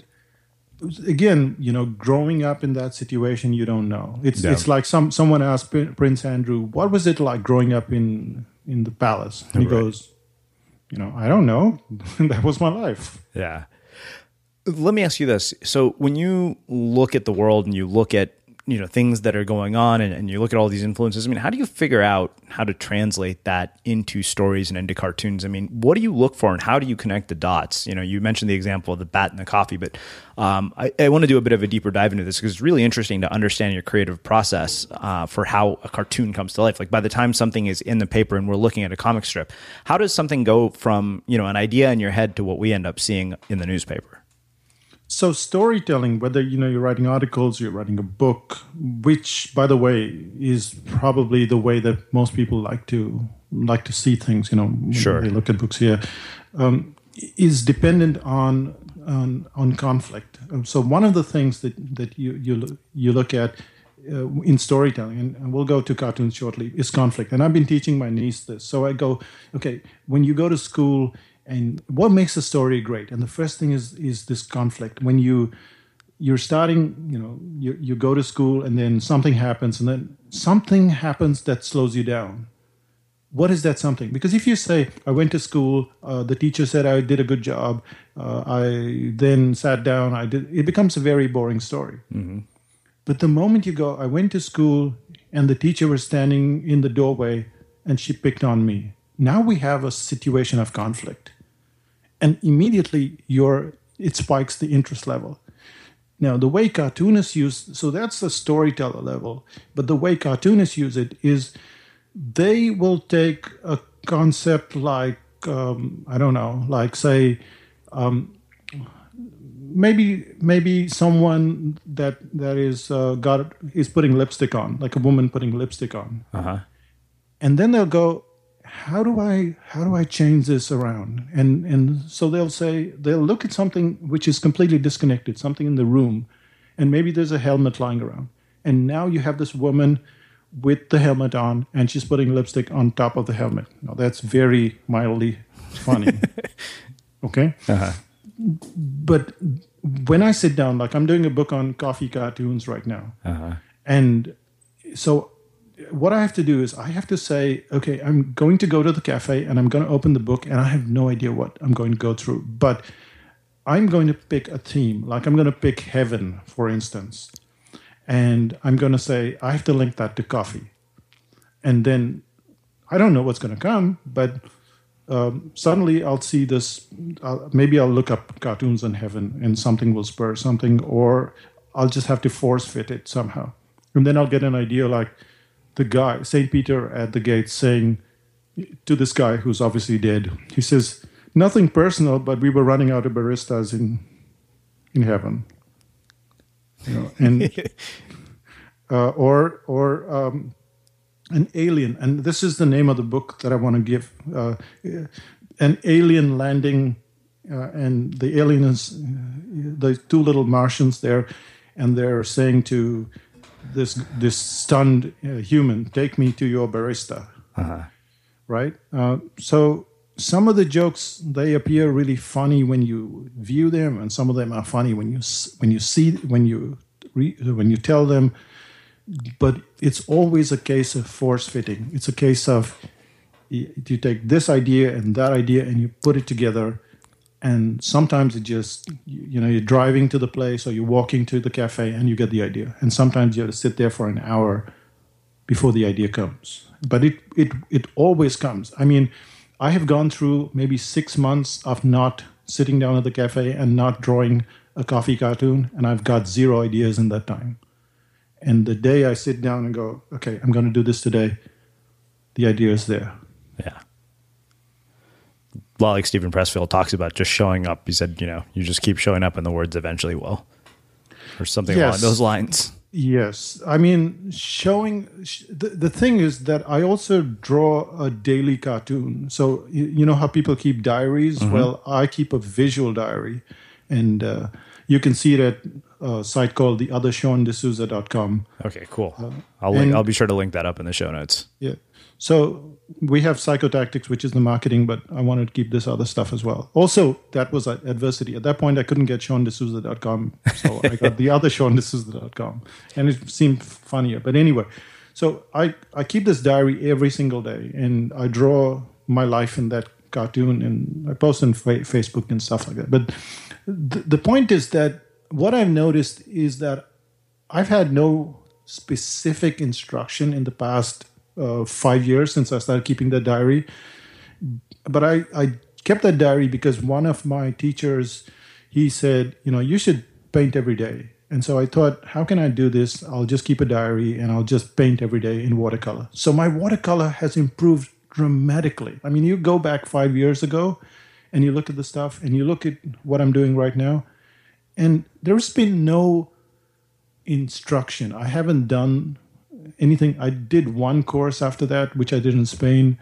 again, you know, growing up in that situation, you don't know. It's yeah. it's like some someone asked Prince Andrew, what was it like growing up in, in the palace? And he right. goes, you know, I don't know. That was my life. Yeah. Let me ask you this. So when you look at the world and you look at, you know, things that are going on and, and you look at all these influences, I mean, how do you figure out how to translate that into stories and into cartoons? I mean, what do you look for and how do you connect the dots? You know, you mentioned the example of the bat and the coffee, but um, I, I want to do a bit of a deeper dive into this because it's really interesting to understand your creative process uh, for how a cartoon comes to life. Like by the time something is in the paper and we're looking at a comic strip, how does something go from, you know, an idea in your head to what we end up seeing in the newspaper? So storytelling, whether, you know, you're writing articles, you're writing a book, which, by the way, is probably the way that most people like to like to see things, you know, sure. when they look at books here, um, is dependent on, on on conflict. So one of the things that, that you, you, you look at uh, in storytelling, and, and we'll go to cartoons shortly, is conflict. And I've been teaching my niece this. So I go, okay, when you go to school, and what makes a story great? And the first thing is is this conflict. When you you're starting, you know, you you go to school and then something happens, and then something happens that slows you down. What is that something? Because if you say, I went to school, uh, the teacher said I did a good job, uh, I then sat down, I did, it becomes a very boring story. Mm-hmm. But the moment you go, I went to school and the teacher was standing in the doorway and she picked on me. Now we have a situation of conflict. And immediately your it spikes the interest level. Now, the way cartoonists use, so that's the storyteller level, but the way cartoonists use it is they will take a concept like, um, I don't know, like say, um, maybe maybe someone that that is uh, got is putting lipstick on, like a woman putting lipstick on, uh-huh. and then they'll go, how do I how do I change this around? And and so they'll say they'll look at something which is completely disconnected, something in the room, and maybe there's a helmet lying around, and now you have this woman with the helmet on, and she's putting lipstick on top of the helmet. Now that's very mildly funny, okay? Uh-huh. But when I sit down, like I'm doing a book on coffee cartoons right now, uh-huh. and so what I have to do is I have to say, okay, I'm going to go to the cafe and I'm going to open the book and I have no idea what I'm going to go through, but I'm going to pick a theme. Like I'm going to pick heaven, for instance, and I'm going to say, I have to link that to coffee. And then I don't know what's going to come, but um, suddenly I'll see this, uh, maybe I'll look up cartoons on heaven and something will spur something, or I'll just have to force fit it somehow. And then I'll get an idea like the guy, Saint Peter at the gate saying to this guy who's obviously dead, he says, nothing personal, but we were running out of baristas in in heaven. You know, and uh, or or um, an alien, and this is the name of the book that I want to give, uh, an alien landing, uh, and the alien is uh, the two little Martians there, and they're saying to this this stunned uh, human, "Take me to your barista." Uh-huh. Right? Uh, so some of the jokes, they appear really funny when you view them, and some of them are funny when you when you see when you re, when you tell them. But it's always a case of force fitting. It's a case of you, you take this idea and that idea and you put it together. And sometimes it just, you know, you're driving to the place or you're walking to the cafe and you get the idea. And sometimes you have to sit there for an hour before the idea comes. But it it it always comes. I mean, I have gone through maybe six months of not sitting down at the cafe and not drawing a coffee cartoon, and I've got zero ideas in that time. And the day I sit down and go, okay, I'm going to do this today, the idea is there. Yeah. Well, like Stephen Pressfield talks about just showing up. He said, you know, you just keep showing up and the words eventually will. Or something Yes. along those lines. Yes. I mean, showing, the, the thing is that I also draw a daily cartoon. So, you, you know how people keep diaries? Mm-hmm. Well, I keep a visual diary. And uh, you can see it at a site called the other sean d'souza dot com. Okay, cool. Uh, I'll link, and- I'll be sure to link that up in the show notes. Yeah. So we have Psychotactics, which is the marketing, but I wanted to keep this other stuff as well. Also, that was adversity. At that point, I couldn't get sean d'souza dot com, so I got the other sean d'souza dot com, and it seemed funnier. But anyway, so I, I keep this diary every single day, and I draw my life in that cartoon, and I post on fa- Facebook and stuff like that. But th- the point is that what I've noticed is that I've had no specific instruction in the past uh, five years since I started keeping that diary. But I, I kept that diary because one of my teachers, he said, you know, you should paint every day. And so I thought, how can I do this? I'll just keep a diary and I'll just paint every day in watercolor. So my watercolor has improved dramatically. I mean, you go back five years ago and you look at the stuff and you look at what I'm doing right now, and there's been no instruction. I haven't done anything. I did one course after that, which I did in Spain.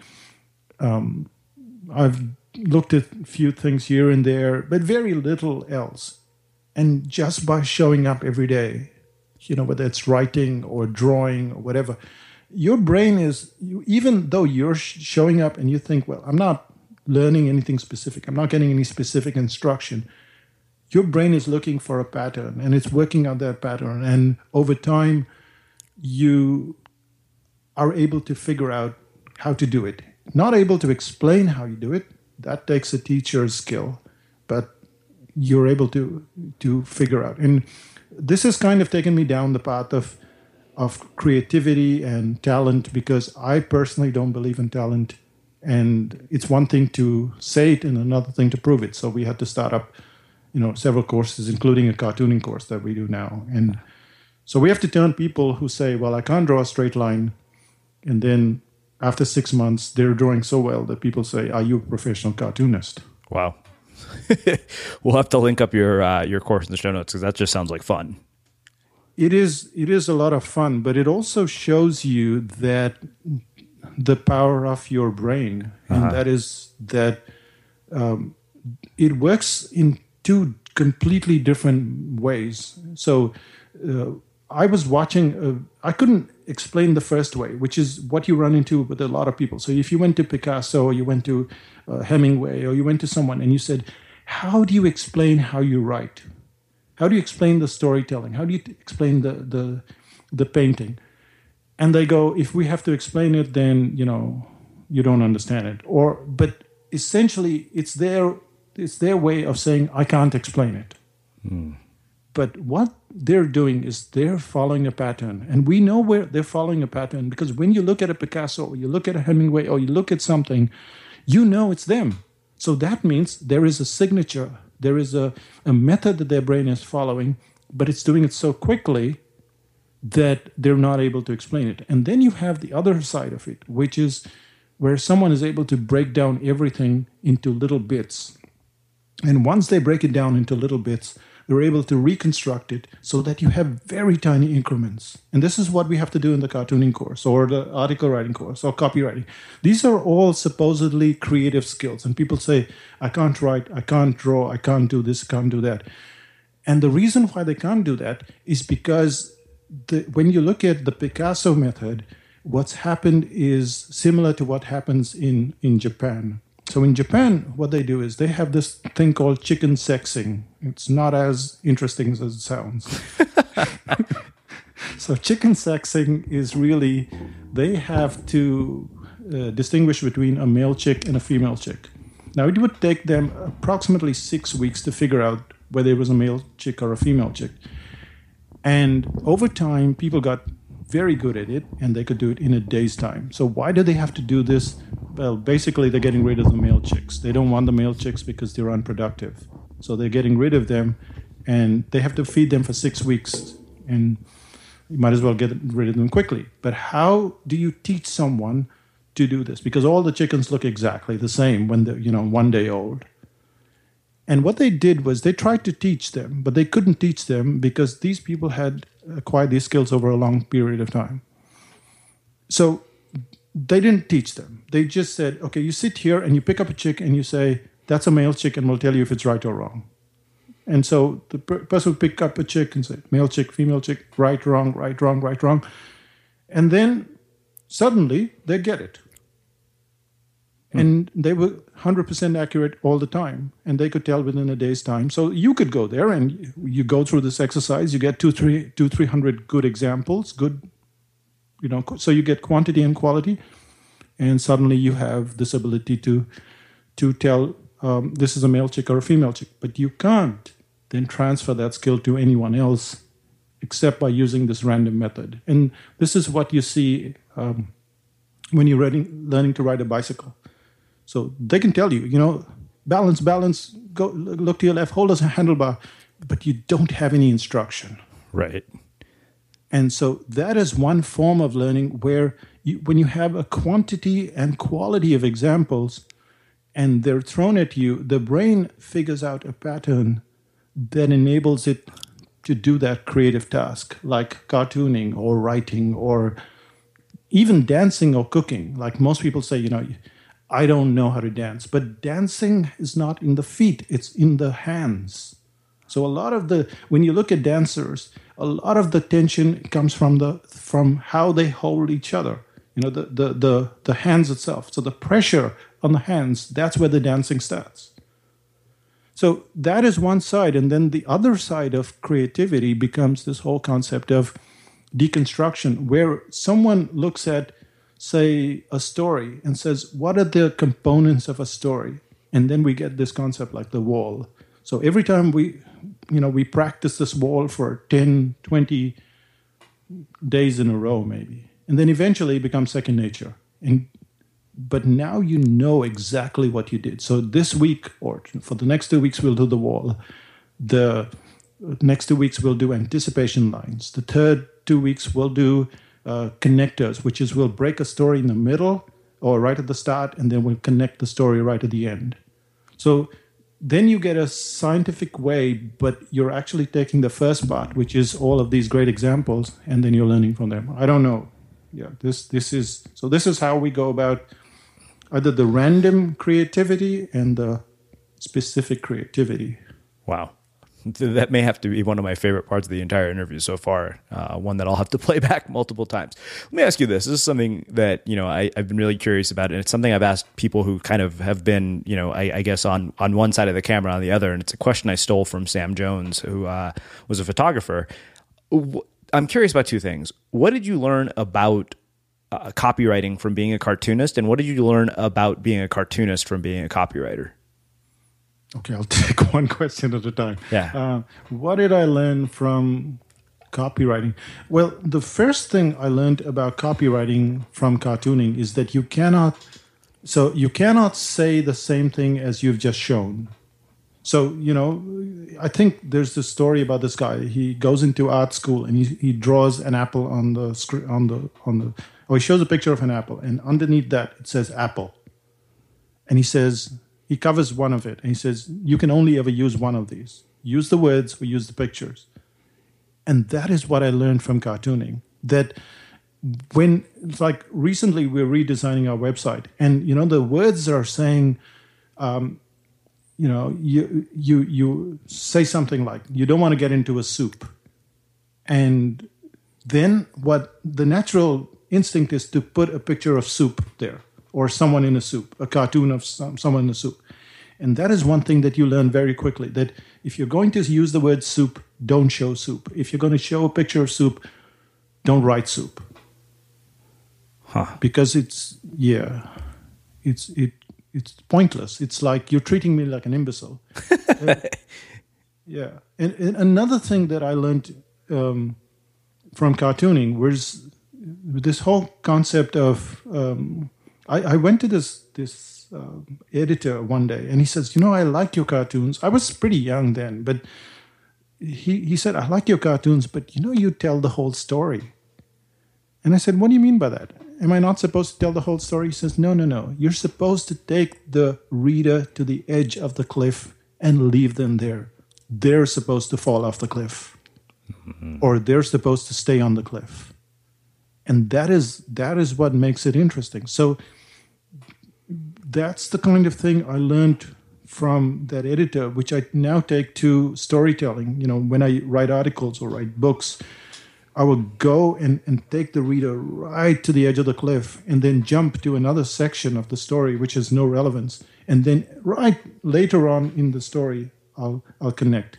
Um, I've looked at a few things here and there, but very little else. And just by showing up every day, you know, whether it's writing or drawing or whatever, your brain is, you, even though you're sh- showing up and you think, well, I'm not learning anything specific, I'm not getting any specific instruction, your brain is looking for a pattern and it's working out that pattern. And over time, you are able to figure out how to do it. Not able to explain how you do it, that takes a teacher's skill, but you're able to to figure out. And this has kind of taken me down the path of of creativity and talent, because I personally don't believe in talent. And it's one thing to say it and another thing to prove it. So we had to start up, you know, several courses, including a cartooning course that we do now. And so we have to turn people who say, well, I can't draw a straight line, and then after six months, they're drawing so well that people say, are you a professional cartoonist? Wow. We'll have to link up your uh, your course in the show notes, because that just sounds like fun. It is. It is a lot of fun, but it also shows you that the power of your brain, and Uh-huh. that is that um, it works in two completely different ways. So uh, I was watching. Uh, I couldn't explain the first way, which is what you run into with a lot of people. So if you went to Picasso, or you went to uh, Hemingway, or you went to someone and you said, how do you explain how you write? How do you explain the storytelling? How do you t- explain the, the the painting? And they go, if we have to explain it, then, you know, you don't understand it. Or, but essentially, it's their it's their way of saying, I can't explain it. Hmm. But what they're doing is they're following a pattern. And we know where they're following a pattern, because when you look at a Picasso, or you look at a Hemingway, or you look at something, you know it's them. So that means there is a signature. There is a, a method that their brain is following, but it's doing it so quickly that they're not able to explain it. And then you have the other side of it, which is where someone is able to break down everything into little bits. And once they break it down into little bits, they're able to reconstruct it so that you have very tiny increments. And this is what we have to do in the cartooning course or the article writing course or copywriting. These are all supposedly creative skills. And people say, I can't write, I can't draw, I can't do this, I can't do that. And the reason why they can't do that is because the, when you look at the Picasso method, what's happened is similar to what happens in, in Japan. So in Japan, what they do is they have this thing called chicken sexing. It's not as interesting as it sounds. So chicken sexing is really, they have to uh, distinguish between a male chick and a female chick. Now, it would take them approximately six weeks to figure out whether it was a male chick or a female chick. And over time, people got very good at it, and they could do it in a day's time. So why do they have to do this? Well, basically, they're getting rid of the male chicks. They don't want the male chicks because they're unproductive. So they're getting rid of them, and they have to feed them for six weeks. And you might as well get rid of them quickly. But how do you teach someone to do this? Because all the chickens look exactly the same when they're, you know, one day old. And what they did was they tried to teach them, but they couldn't teach them because these people had acquired these skills over a long period of time. So they didn't teach them. They just said, okay, you sit here and you pick up a chick and you say, that's a male chick, and we'll tell you if it's right or wrong. And so the per- person would pick up a chick and say, male chick, female chick, right, wrong, right, wrong, right, wrong. And then suddenly they get it. Hmm. And they were one hundred percent accurate all the time. And they could tell within a day's time. So you could go there and you go through this exercise. You get two, three, two, three hundred good examples, good, you know, so you get quantity and quality. And suddenly you have this ability to, to tell um, this is a male chick or a female chick. But you can't then transfer that skill to anyone else except by using this random method. And this is what you see um, when you're learning, learning to ride a bicycle. So they can tell you, you know, balance, balance, go look to your left, hold a handlebar, but you don't have any instruction. Right. And so that is one form of learning where you, when you have a quantity and quality of examples and they're thrown at you, the brain figures out a pattern that enables it to do that creative task, like cartooning or writing or even dancing or cooking. Like most people say, you know, I don't know how to dance, but dancing is not in the feet, it's in the hands. So a lot of the, when you look at dancers, a lot of the tension comes from the from how they hold each other. You know, the the the, the hands itself. So the pressure on the hands, that's where the dancing starts. So that is one side. And then the other side of creativity becomes this whole concept of deconstruction, where someone looks at, say, a story and says, what are the components of a story? And then we get this concept like the wall. So every time we, you know, we practice this wall for ten, twenty days in a row, maybe. And then eventually it becomes second nature. And but now you know exactly what you did. So this week, or for the next two weeks, we'll do the wall. The next two weeks, we'll do anticipation lines. The third two weeks, we'll do uh, connectors, which is we'll break a story in the middle or right at the start, and then we'll connect the story right at the end. So then you get a scientific way, but you're actually taking the first part, which is all of these great examples, and then you're learning from them. I don't know. Yeah, this this is so. This is how we go about either the random creativity and the specific creativity. Wow. That may have to be one of my favorite parts of the entire interview so far, uh, one that I'll have to play back multiple times. Let me ask you this. This is something that, you know, I, I've been really curious about, and it's something I've asked people who kind of have been, you know, I, I guess on, on one side of the camera, on the other, and it's a question I stole from Sam Jones, who uh, was a photographer. I'm curious about two things. What did you learn about uh, copywriting from being a cartoonist, and what did you learn about being a cartoonist from being a copywriter? Okay, I'll take one question at a time. Yeah. Uh, what did I learn from copywriting? Well, the first thing I learned about copywriting from cartooning is that you cannot, so you cannot say the same thing as you've just shown. So, you know, I think there's this story about this guy. He goes into art school and he, he draws an apple on the screen, on the, on the, or he shows a picture of an apple, and underneath that it says apple. And he says, he covers one of it, and he says, you can only ever use one of these. use the words or use the pictures. And that is what I learned from cartooning. That when, it's like recently we're redesigning our website, and you know the words are saying, um, you know, you you you say something like, you don't want to get into a soup, and then what the natural instinct is to put a picture of soup there, or someone in a soup, a cartoon of some, someone in a soup. And that is one thing that you learn very quickly, that if you're going to use the word soup, don't show soup. If you're going to show a picture of soup, don't write soup. Huh. Because it's, yeah, it's it it's pointless. It's like you're treating me like an imbecile. uh, yeah. And, and another thing that I learned um, from cartooning was this whole concept of, um, I, I went to this this uh, editor one day, and he says, you know, I like your cartoons. I was pretty young then, but he, he said, I like your cartoons, but you know, you tell the whole story. And I said, what do you mean by that? Am I not supposed to tell the whole story? He says, no, no, no. You're supposed to take the reader to the edge of the cliff and leave them there. They're supposed to fall off the cliff, mm-hmm. or they're supposed to stay on the cliff. And that is that is what makes it interesting. So that's the kind of thing I learned from that editor, which I now take to storytelling. You know, when I write articles or write books, I will go and, and take the reader right to the edge of the cliff and then jump to another section of the story, which has no relevance. And then right later on in the story, I'll I'll connect.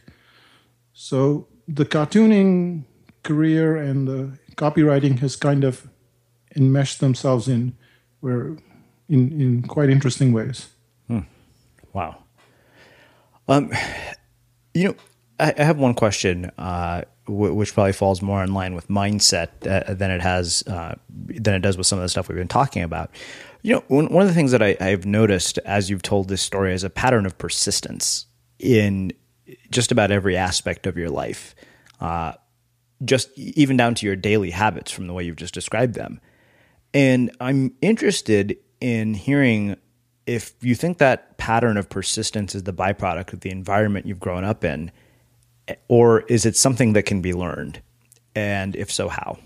So the cartooning career and the copywriting has kind of enmeshed themselves in where in, in quite interesting ways. Hmm. Wow. Um, you know, I, I have one question, uh, w- which probably falls more in line with mindset uh, than it has uh, than it does with some of the stuff we've been talking about. You know, one, one of the things that I, I've noticed as you've told this story is a pattern of persistence in just about every aspect of your life. Uh, just even down to your daily habits from the way you've just described them. And I'm interested in hearing if you think that pattern of persistence is the byproduct of the environment you've grown up in, or is it something that can be learned? And if so, how?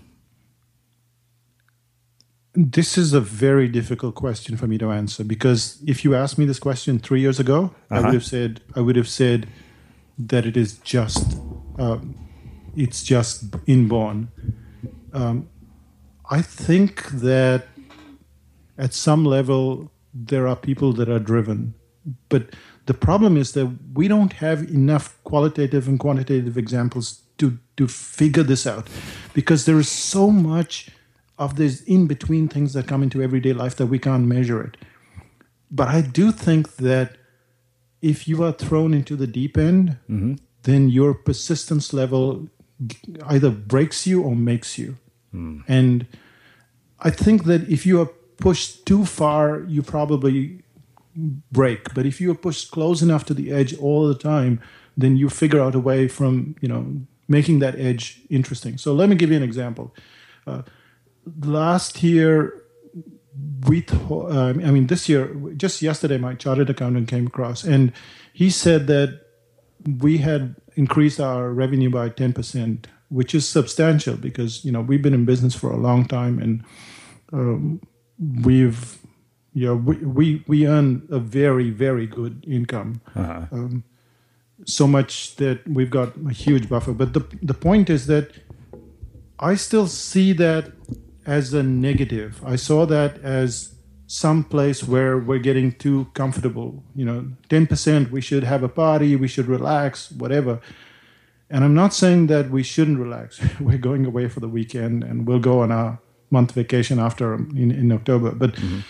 This is a very difficult question for me to answer, because if you asked me this question three years ago, uh-huh. I would have said, I would have said that it is just, um, it's just inborn. Um, I think that at some level there are people that are driven, but the problem is that we don't have enough qualitative and quantitative examples to to figure this out, because there is so much of these in-between things that come into everyday life that we can't measure it. But I do think that if you are thrown into the deep end, mm-hmm. then your persistence level either breaks you or makes you. Mm. And I think that if you are pushed too far, you probably break. But if you are pushed close enough to the edge all the time, then you figure out a way from, you know, making that edge interesting. So let me give you an example. Uh, last year, we, th- uh, I mean, this year, just yesterday, my chartered accountant came across, and he said that we had increased our revenue by ten percent, which is substantial because, you know, we've been in business for a long time, and um, we've, you know, we, we, we earn a very, very good income. Uh-huh. Um, so much that we've got a huge buffer. But the the point is that I still see that as a negative. I saw that as some place where we're getting too comfortable. You know, ten percent, we should have a party, we should relax, whatever. And I'm not saying that we shouldn't relax. We're going away for the weekend, and we'll go on our month vacation after in, in October. But mm-hmm.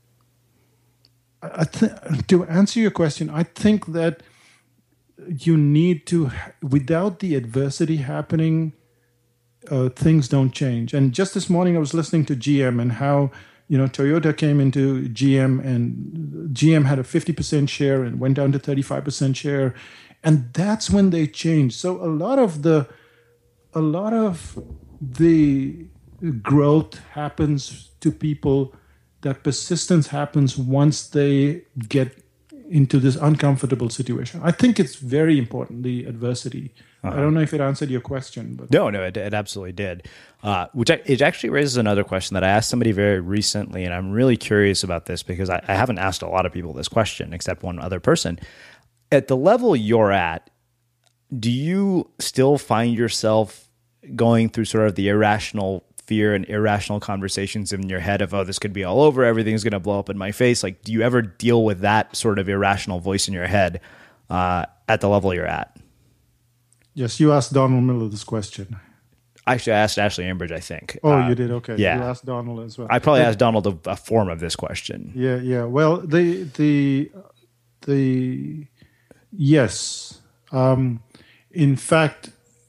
I th- to answer your question, I think that you need to, without the adversity happening, uh, things don't change. And just this morning I was listening to G M and how, you know, Toyota came into G M and G M had a fifty percent share and went down to thirty-five percent share. And that's when they changed. So a lot of the, a lot of the growth happens to people, that persistence happens once they get into this uncomfortable situation. I think it's very important, the adversity. Uh-huh. I don't know if it answered your question. But No, no, it, it absolutely did. Uh, which I, it actually raises another question that I asked somebody very recently, and I'm really curious about this because I, I haven't asked a lot of people this question except one other person. At the level you're at, do you still find yourself going through sort of the irrational fear and irrational conversations in your head of, oh, this could be all over, everything's going to blow up in my face? Like, do you ever deal with that sort of irrational voice in your head uh, at the level you're at? Yes, you asked Donald Miller this question. Actually, I asked Ashley Ambridge, I think. Oh, uh, you did? Okay. Yeah. You asked Donald as well. I probably but, asked Donald a, a form of this question. Yeah, yeah. Well, the, the, the, yes. Um, in fact,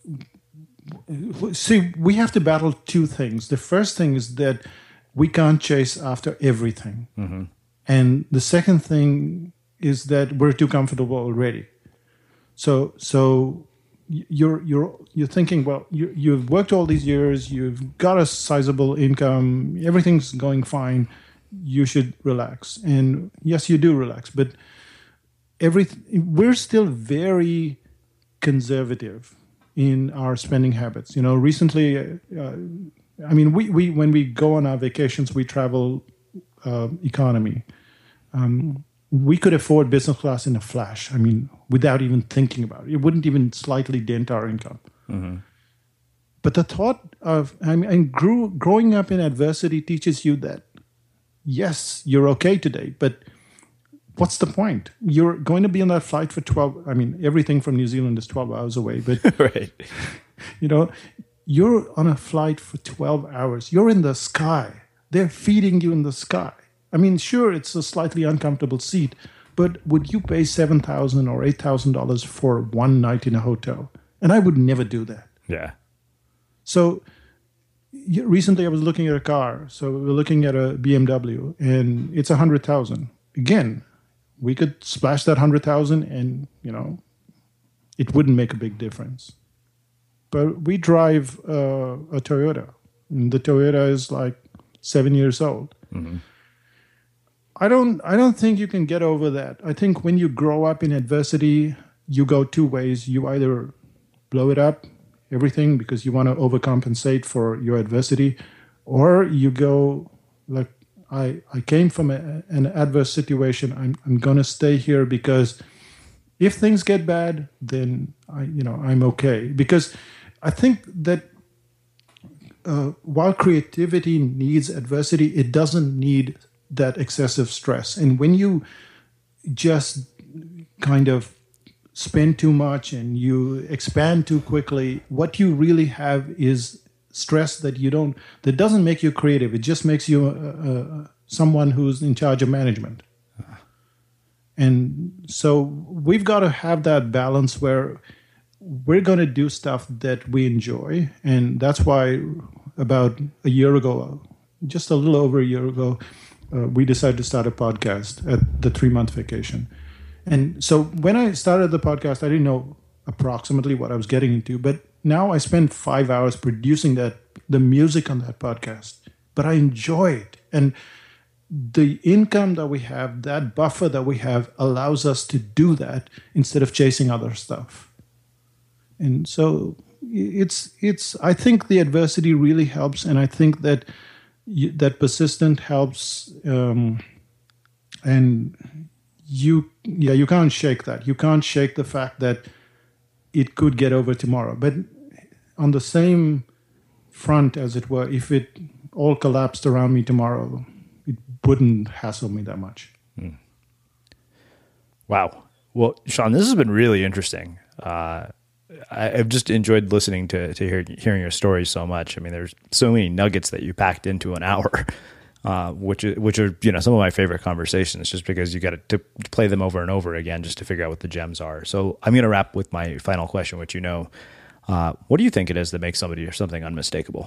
see, we have to battle two things. The first thing is that we can't chase after everything. Mm-hmm. And the second thing is that we're too comfortable already. So, so you're you're you're thinking, well, you you've worked all these years, you've got a sizable income, everything's going fine. You should relax. And yes, you do relax, but every we're still very conservative in our spending habits. You know, recently, uh, I mean, we, we when we go on our vacations, we travel uh, economy. Um, we could afford business class in a flash. I mean, without even thinking about it. It wouldn't even slightly dent our income. Mm-hmm. But the thought of, I mean, and grew, growing up in adversity teaches you that, yes, you're okay today, but what's the point? You're going to be on that flight for twelve, I mean, everything from New Zealand is twelve hours away, but, right. you know, you're on a flight for twelve hours. You're in the sky. They're feeding you in the sky. I mean, sure, it's a slightly uncomfortable seat, but would you pay seven thousand dollars or eight thousand dollars for one night in a hotel? And I would never do that. Yeah. So recently I was looking at a car. So we were looking at a B M W, and it's one hundred thousand dollars. Again, we could splash that one hundred thousand dollars and, you know, it wouldn't make a big difference. But we drive uh, a Toyota. And the Toyota is like seven years old. Mm-hmm. I don't I don't think you can get over that. I think when you grow up in adversity, you go two ways. You either blow it up, everything, because you want to overcompensate for your adversity, or you go like, I, I came from a, an adverse situation. I'm I'm going to stay here because if things get bad, then I you know I'm okay. Because I think that uh, while creativity needs adversity, it doesn't need that excessive stress. And when you just kind of spend too much and you expand too quickly, what you really have is stress that you don't, that doesn't make you creative. It just makes you uh, uh, someone who's in charge of management. And so we've got to have that balance where we're going to do stuff that we enjoy. And that's why about a year ago, just a little over a year ago, Uh, we decided to start a podcast at the three-month vacation. And so when I started the podcast, I didn't know approximately what I was getting into. But now I spend five hours producing that, the music on that podcast. But I enjoy it. And the income that we have, that buffer that we have, allows us to do that instead of chasing other stuff. And so it's it's. I think the adversity really helps. And I think that You, that persistent helps, um, and you, yeah, you can't shake that. You can't shake the fact that it could get over tomorrow. But on the same front, as it were, if it all collapsed around me tomorrow, it wouldn't hassle me that much. Hmm. Wow. Well, Sean, this has been really interesting. Uh, I, I've just enjoyed listening to to hear, hearing your stories so much. I mean, there's so many nuggets that you packed into an hour, uh, which is, which are you know some of my favorite conversations, just because you got to play them over and over again just to figure out what the gems are. So I'm going to wrap with my final question, which you know, uh, what do you think it is that makes somebody or something unmistakable?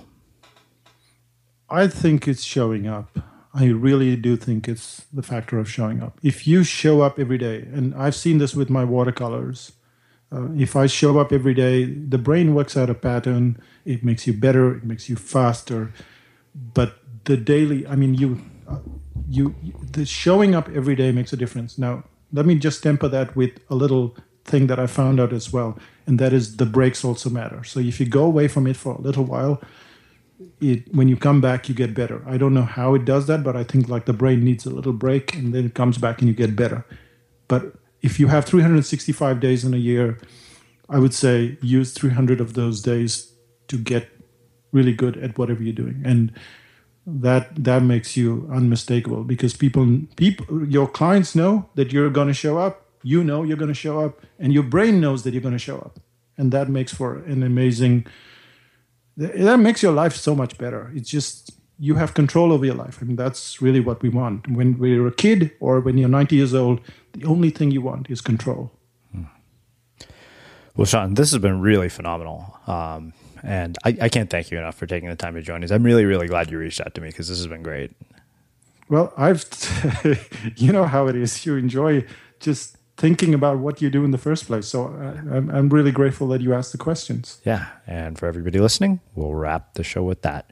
I think it's showing up. I really do think it's the factor of showing up. If you show up every day, and I've seen this with my watercolors. Uh, if I show up every day, the brain works out a pattern. It makes you better. It makes you faster. But the daily, I mean, you, uh, you, the showing up every day makes a difference. Now, let me just temper that with a little thing that I found out as well, and that is the breaks also matter. So if you go away from it for a little while, it, when you come back, you get better. I don't know how it does that, but I think like the brain needs a little break, and then it comes back and you get better. But if you have three hundred sixty-five days in a year, I would say use three hundred of those days to get really good at whatever you're doing. And that that makes you unmistakable, because people, people, your clients know that you're going to show up. You know you're going to show up, and your brain knows that you're going to show up. And that makes for an amazing, that makes your life so much better. It's just, you have control over your life. I mean, that's really what we want. When we're a kid or when you're ninety years old, the only thing you want is control. Well, Sean, this has been really phenomenal. Um, and I, I can't thank you enough for taking the time to join us. I'm really, really glad you reached out to me, because this has been great. Well, I've, you know how it is. You enjoy just thinking about what you do in the first place. So I, I'm, I'm really grateful that you asked the questions. Yeah. And for everybody listening, we'll wrap the show with that.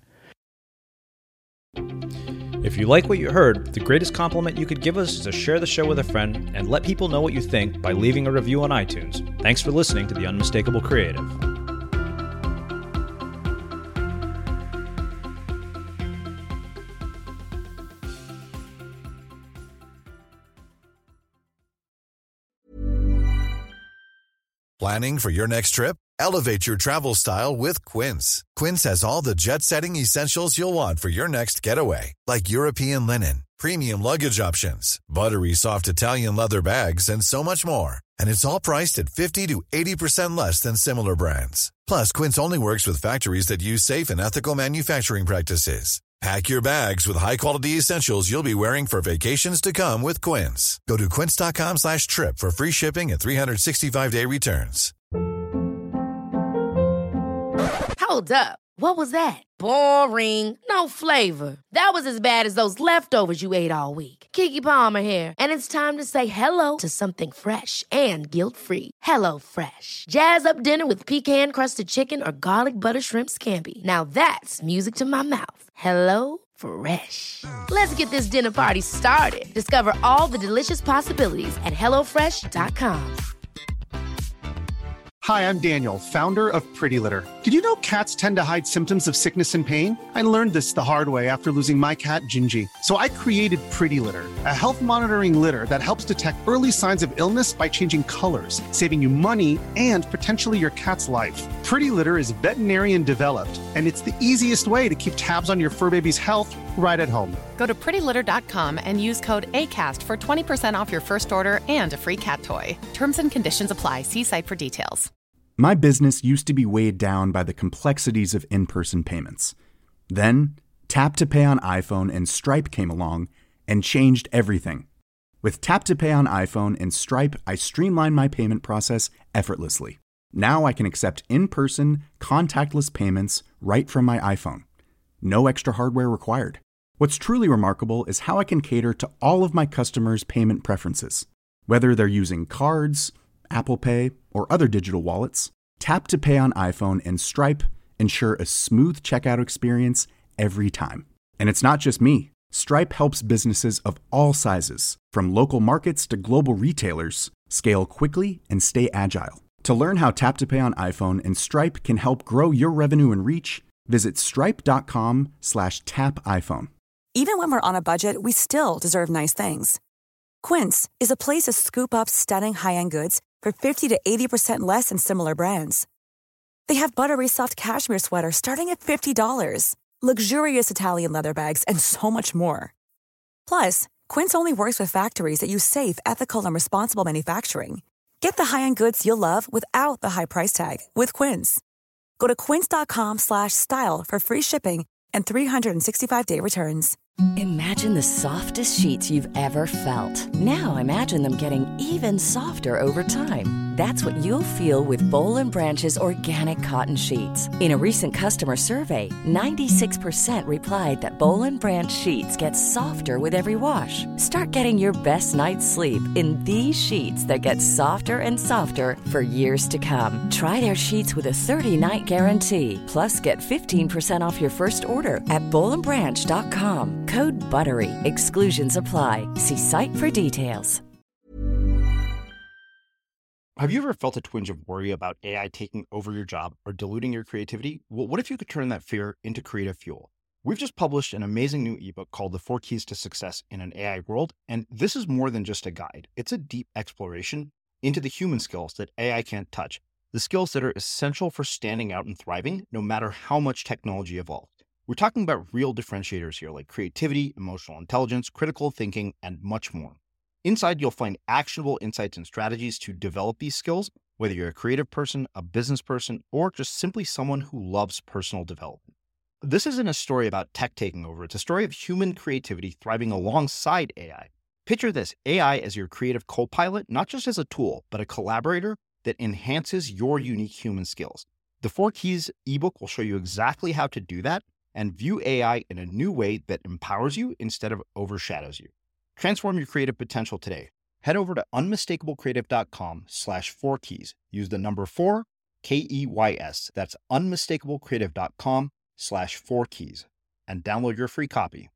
If you like what you heard, the greatest compliment you could give us is to share the show with a friend and let people know what you think by leaving a review on iTunes. Thanks for listening to The Unmistakable Creative. Planning for your next trip? Elevate your travel style with Quince. Quince has all the jet-setting essentials you'll want for your next getaway, like European linen, premium luggage options, buttery soft Italian leather bags, and so much more. And it's all priced at fifty to eighty percent less than similar brands. Plus, Quince only works with factories that use safe and ethical manufacturing practices. Pack your bags with high-quality essentials you'll be wearing for vacations to come with Quince. Go to quince.com slash trip for free shipping and three sixty-five day returns. Hold up. What was that? Boring. No flavor. That was as bad as those leftovers you ate all week. Keke Palmer here. And it's time to say hello to something fresh and guilt-free. Hello Fresh. Jazz up dinner with pecan-crusted chicken or garlic butter shrimp scampi. Now that's music to my mouth. Hello Fresh. Let's get this dinner party started. Discover all the delicious possibilities at hello fresh dot com. Hi, I'm Daniel, founder of Pretty Litter. Did you know cats tend to hide symptoms of sickness and pain? I learned this the hard way after losing my cat, Gingy. So I created Pretty Litter, a health monitoring litter that helps detect early signs of illness by changing colors, saving you money and potentially your cat's life. Pretty Litter is veterinarian developed, and it's the easiest way to keep tabs on your fur baby's health right at home. Go to pretty litter dot com and use code ACAST for twenty percent off your first order and a free cat toy. Terms and conditions apply. See site for details. My business used to be weighed down by the complexities of in-person payments. Then, Tap to Pay on iPhone and Stripe came along and changed everything. With Tap to Pay on iPhone and Stripe, I streamlined my payment process effortlessly. Now I can accept in-person, contactless payments right from my iPhone. No extra hardware required. What's truly remarkable is how I can cater to all of my customers' payment preferences. Whether they're using cards, Apple Pay, or other digital wallets, Tap to Pay on iPhone and Stripe ensure a smooth checkout experience every time. And it's not just me. Stripe helps businesses of all sizes, from local markets to global retailers, scale quickly and stay agile. To learn how Tap to Pay on iPhone and Stripe can help grow your revenue and reach, visit stripe.com slash tap iPhone. Even when we're on a budget, we still deserve nice things. Quince is a place to scoop up stunning high-end goods for fifty to eighty percent less than similar brands. They have buttery soft cashmere sweaters starting at fifty dollars, luxurious Italian leather bags, and so much more. Plus, Quince only works with factories that use safe, ethical, and responsible manufacturing. Get the high-end goods you'll love without the high price tag with Quince. Go to quince.com slash style for free shipping and three sixty-five day returns. Imagine the softest sheets you've ever felt. Now imagine them getting even softer over time. That's what you'll feel with Boll and Branch's organic cotton sheets. In a recent customer survey, ninety-six percent replied that Boll and Branch sheets get softer with every wash. Start getting your best night's sleep in these sheets that get softer and softer for years to come. Try their sheets with a thirty night guarantee. Plus, get fifteen percent off your first order at boll and branch dot com. Code BUTTERY. Exclusions apply. See site for details. Have you ever felt a twinge of worry about A I taking over your job or diluting your creativity? Well, what if you could turn that fear into creative fuel? We've just published an amazing new ebook called The Four Keys to Success in an A I World, and this is more than just a guide. It's a deep exploration into the human skills that A I can't touch, the skills that are essential for standing out and thriving, no matter how much technology evolved. We're talking about real differentiators here, like creativity, emotional intelligence, critical thinking, and much more. Inside, you'll find actionable insights and strategies to develop these skills, whether you're a creative person, a business person, or just simply someone who loves personal development. This isn't a story about tech taking over. It's a story of human creativity thriving alongside A I. Picture this, A I as your creative co-pilot, not just as a tool, but a collaborator that enhances your unique human skills. The Four Keys ebook will show you exactly how to do that and view A I in a new way that empowers you instead of overshadows you. Transform your creative potential today. Head over to unmistakablecreative.com slash four keys. Use the number four, K E Y S. That's unmistakablecreative.com slash four keys and download your free copy.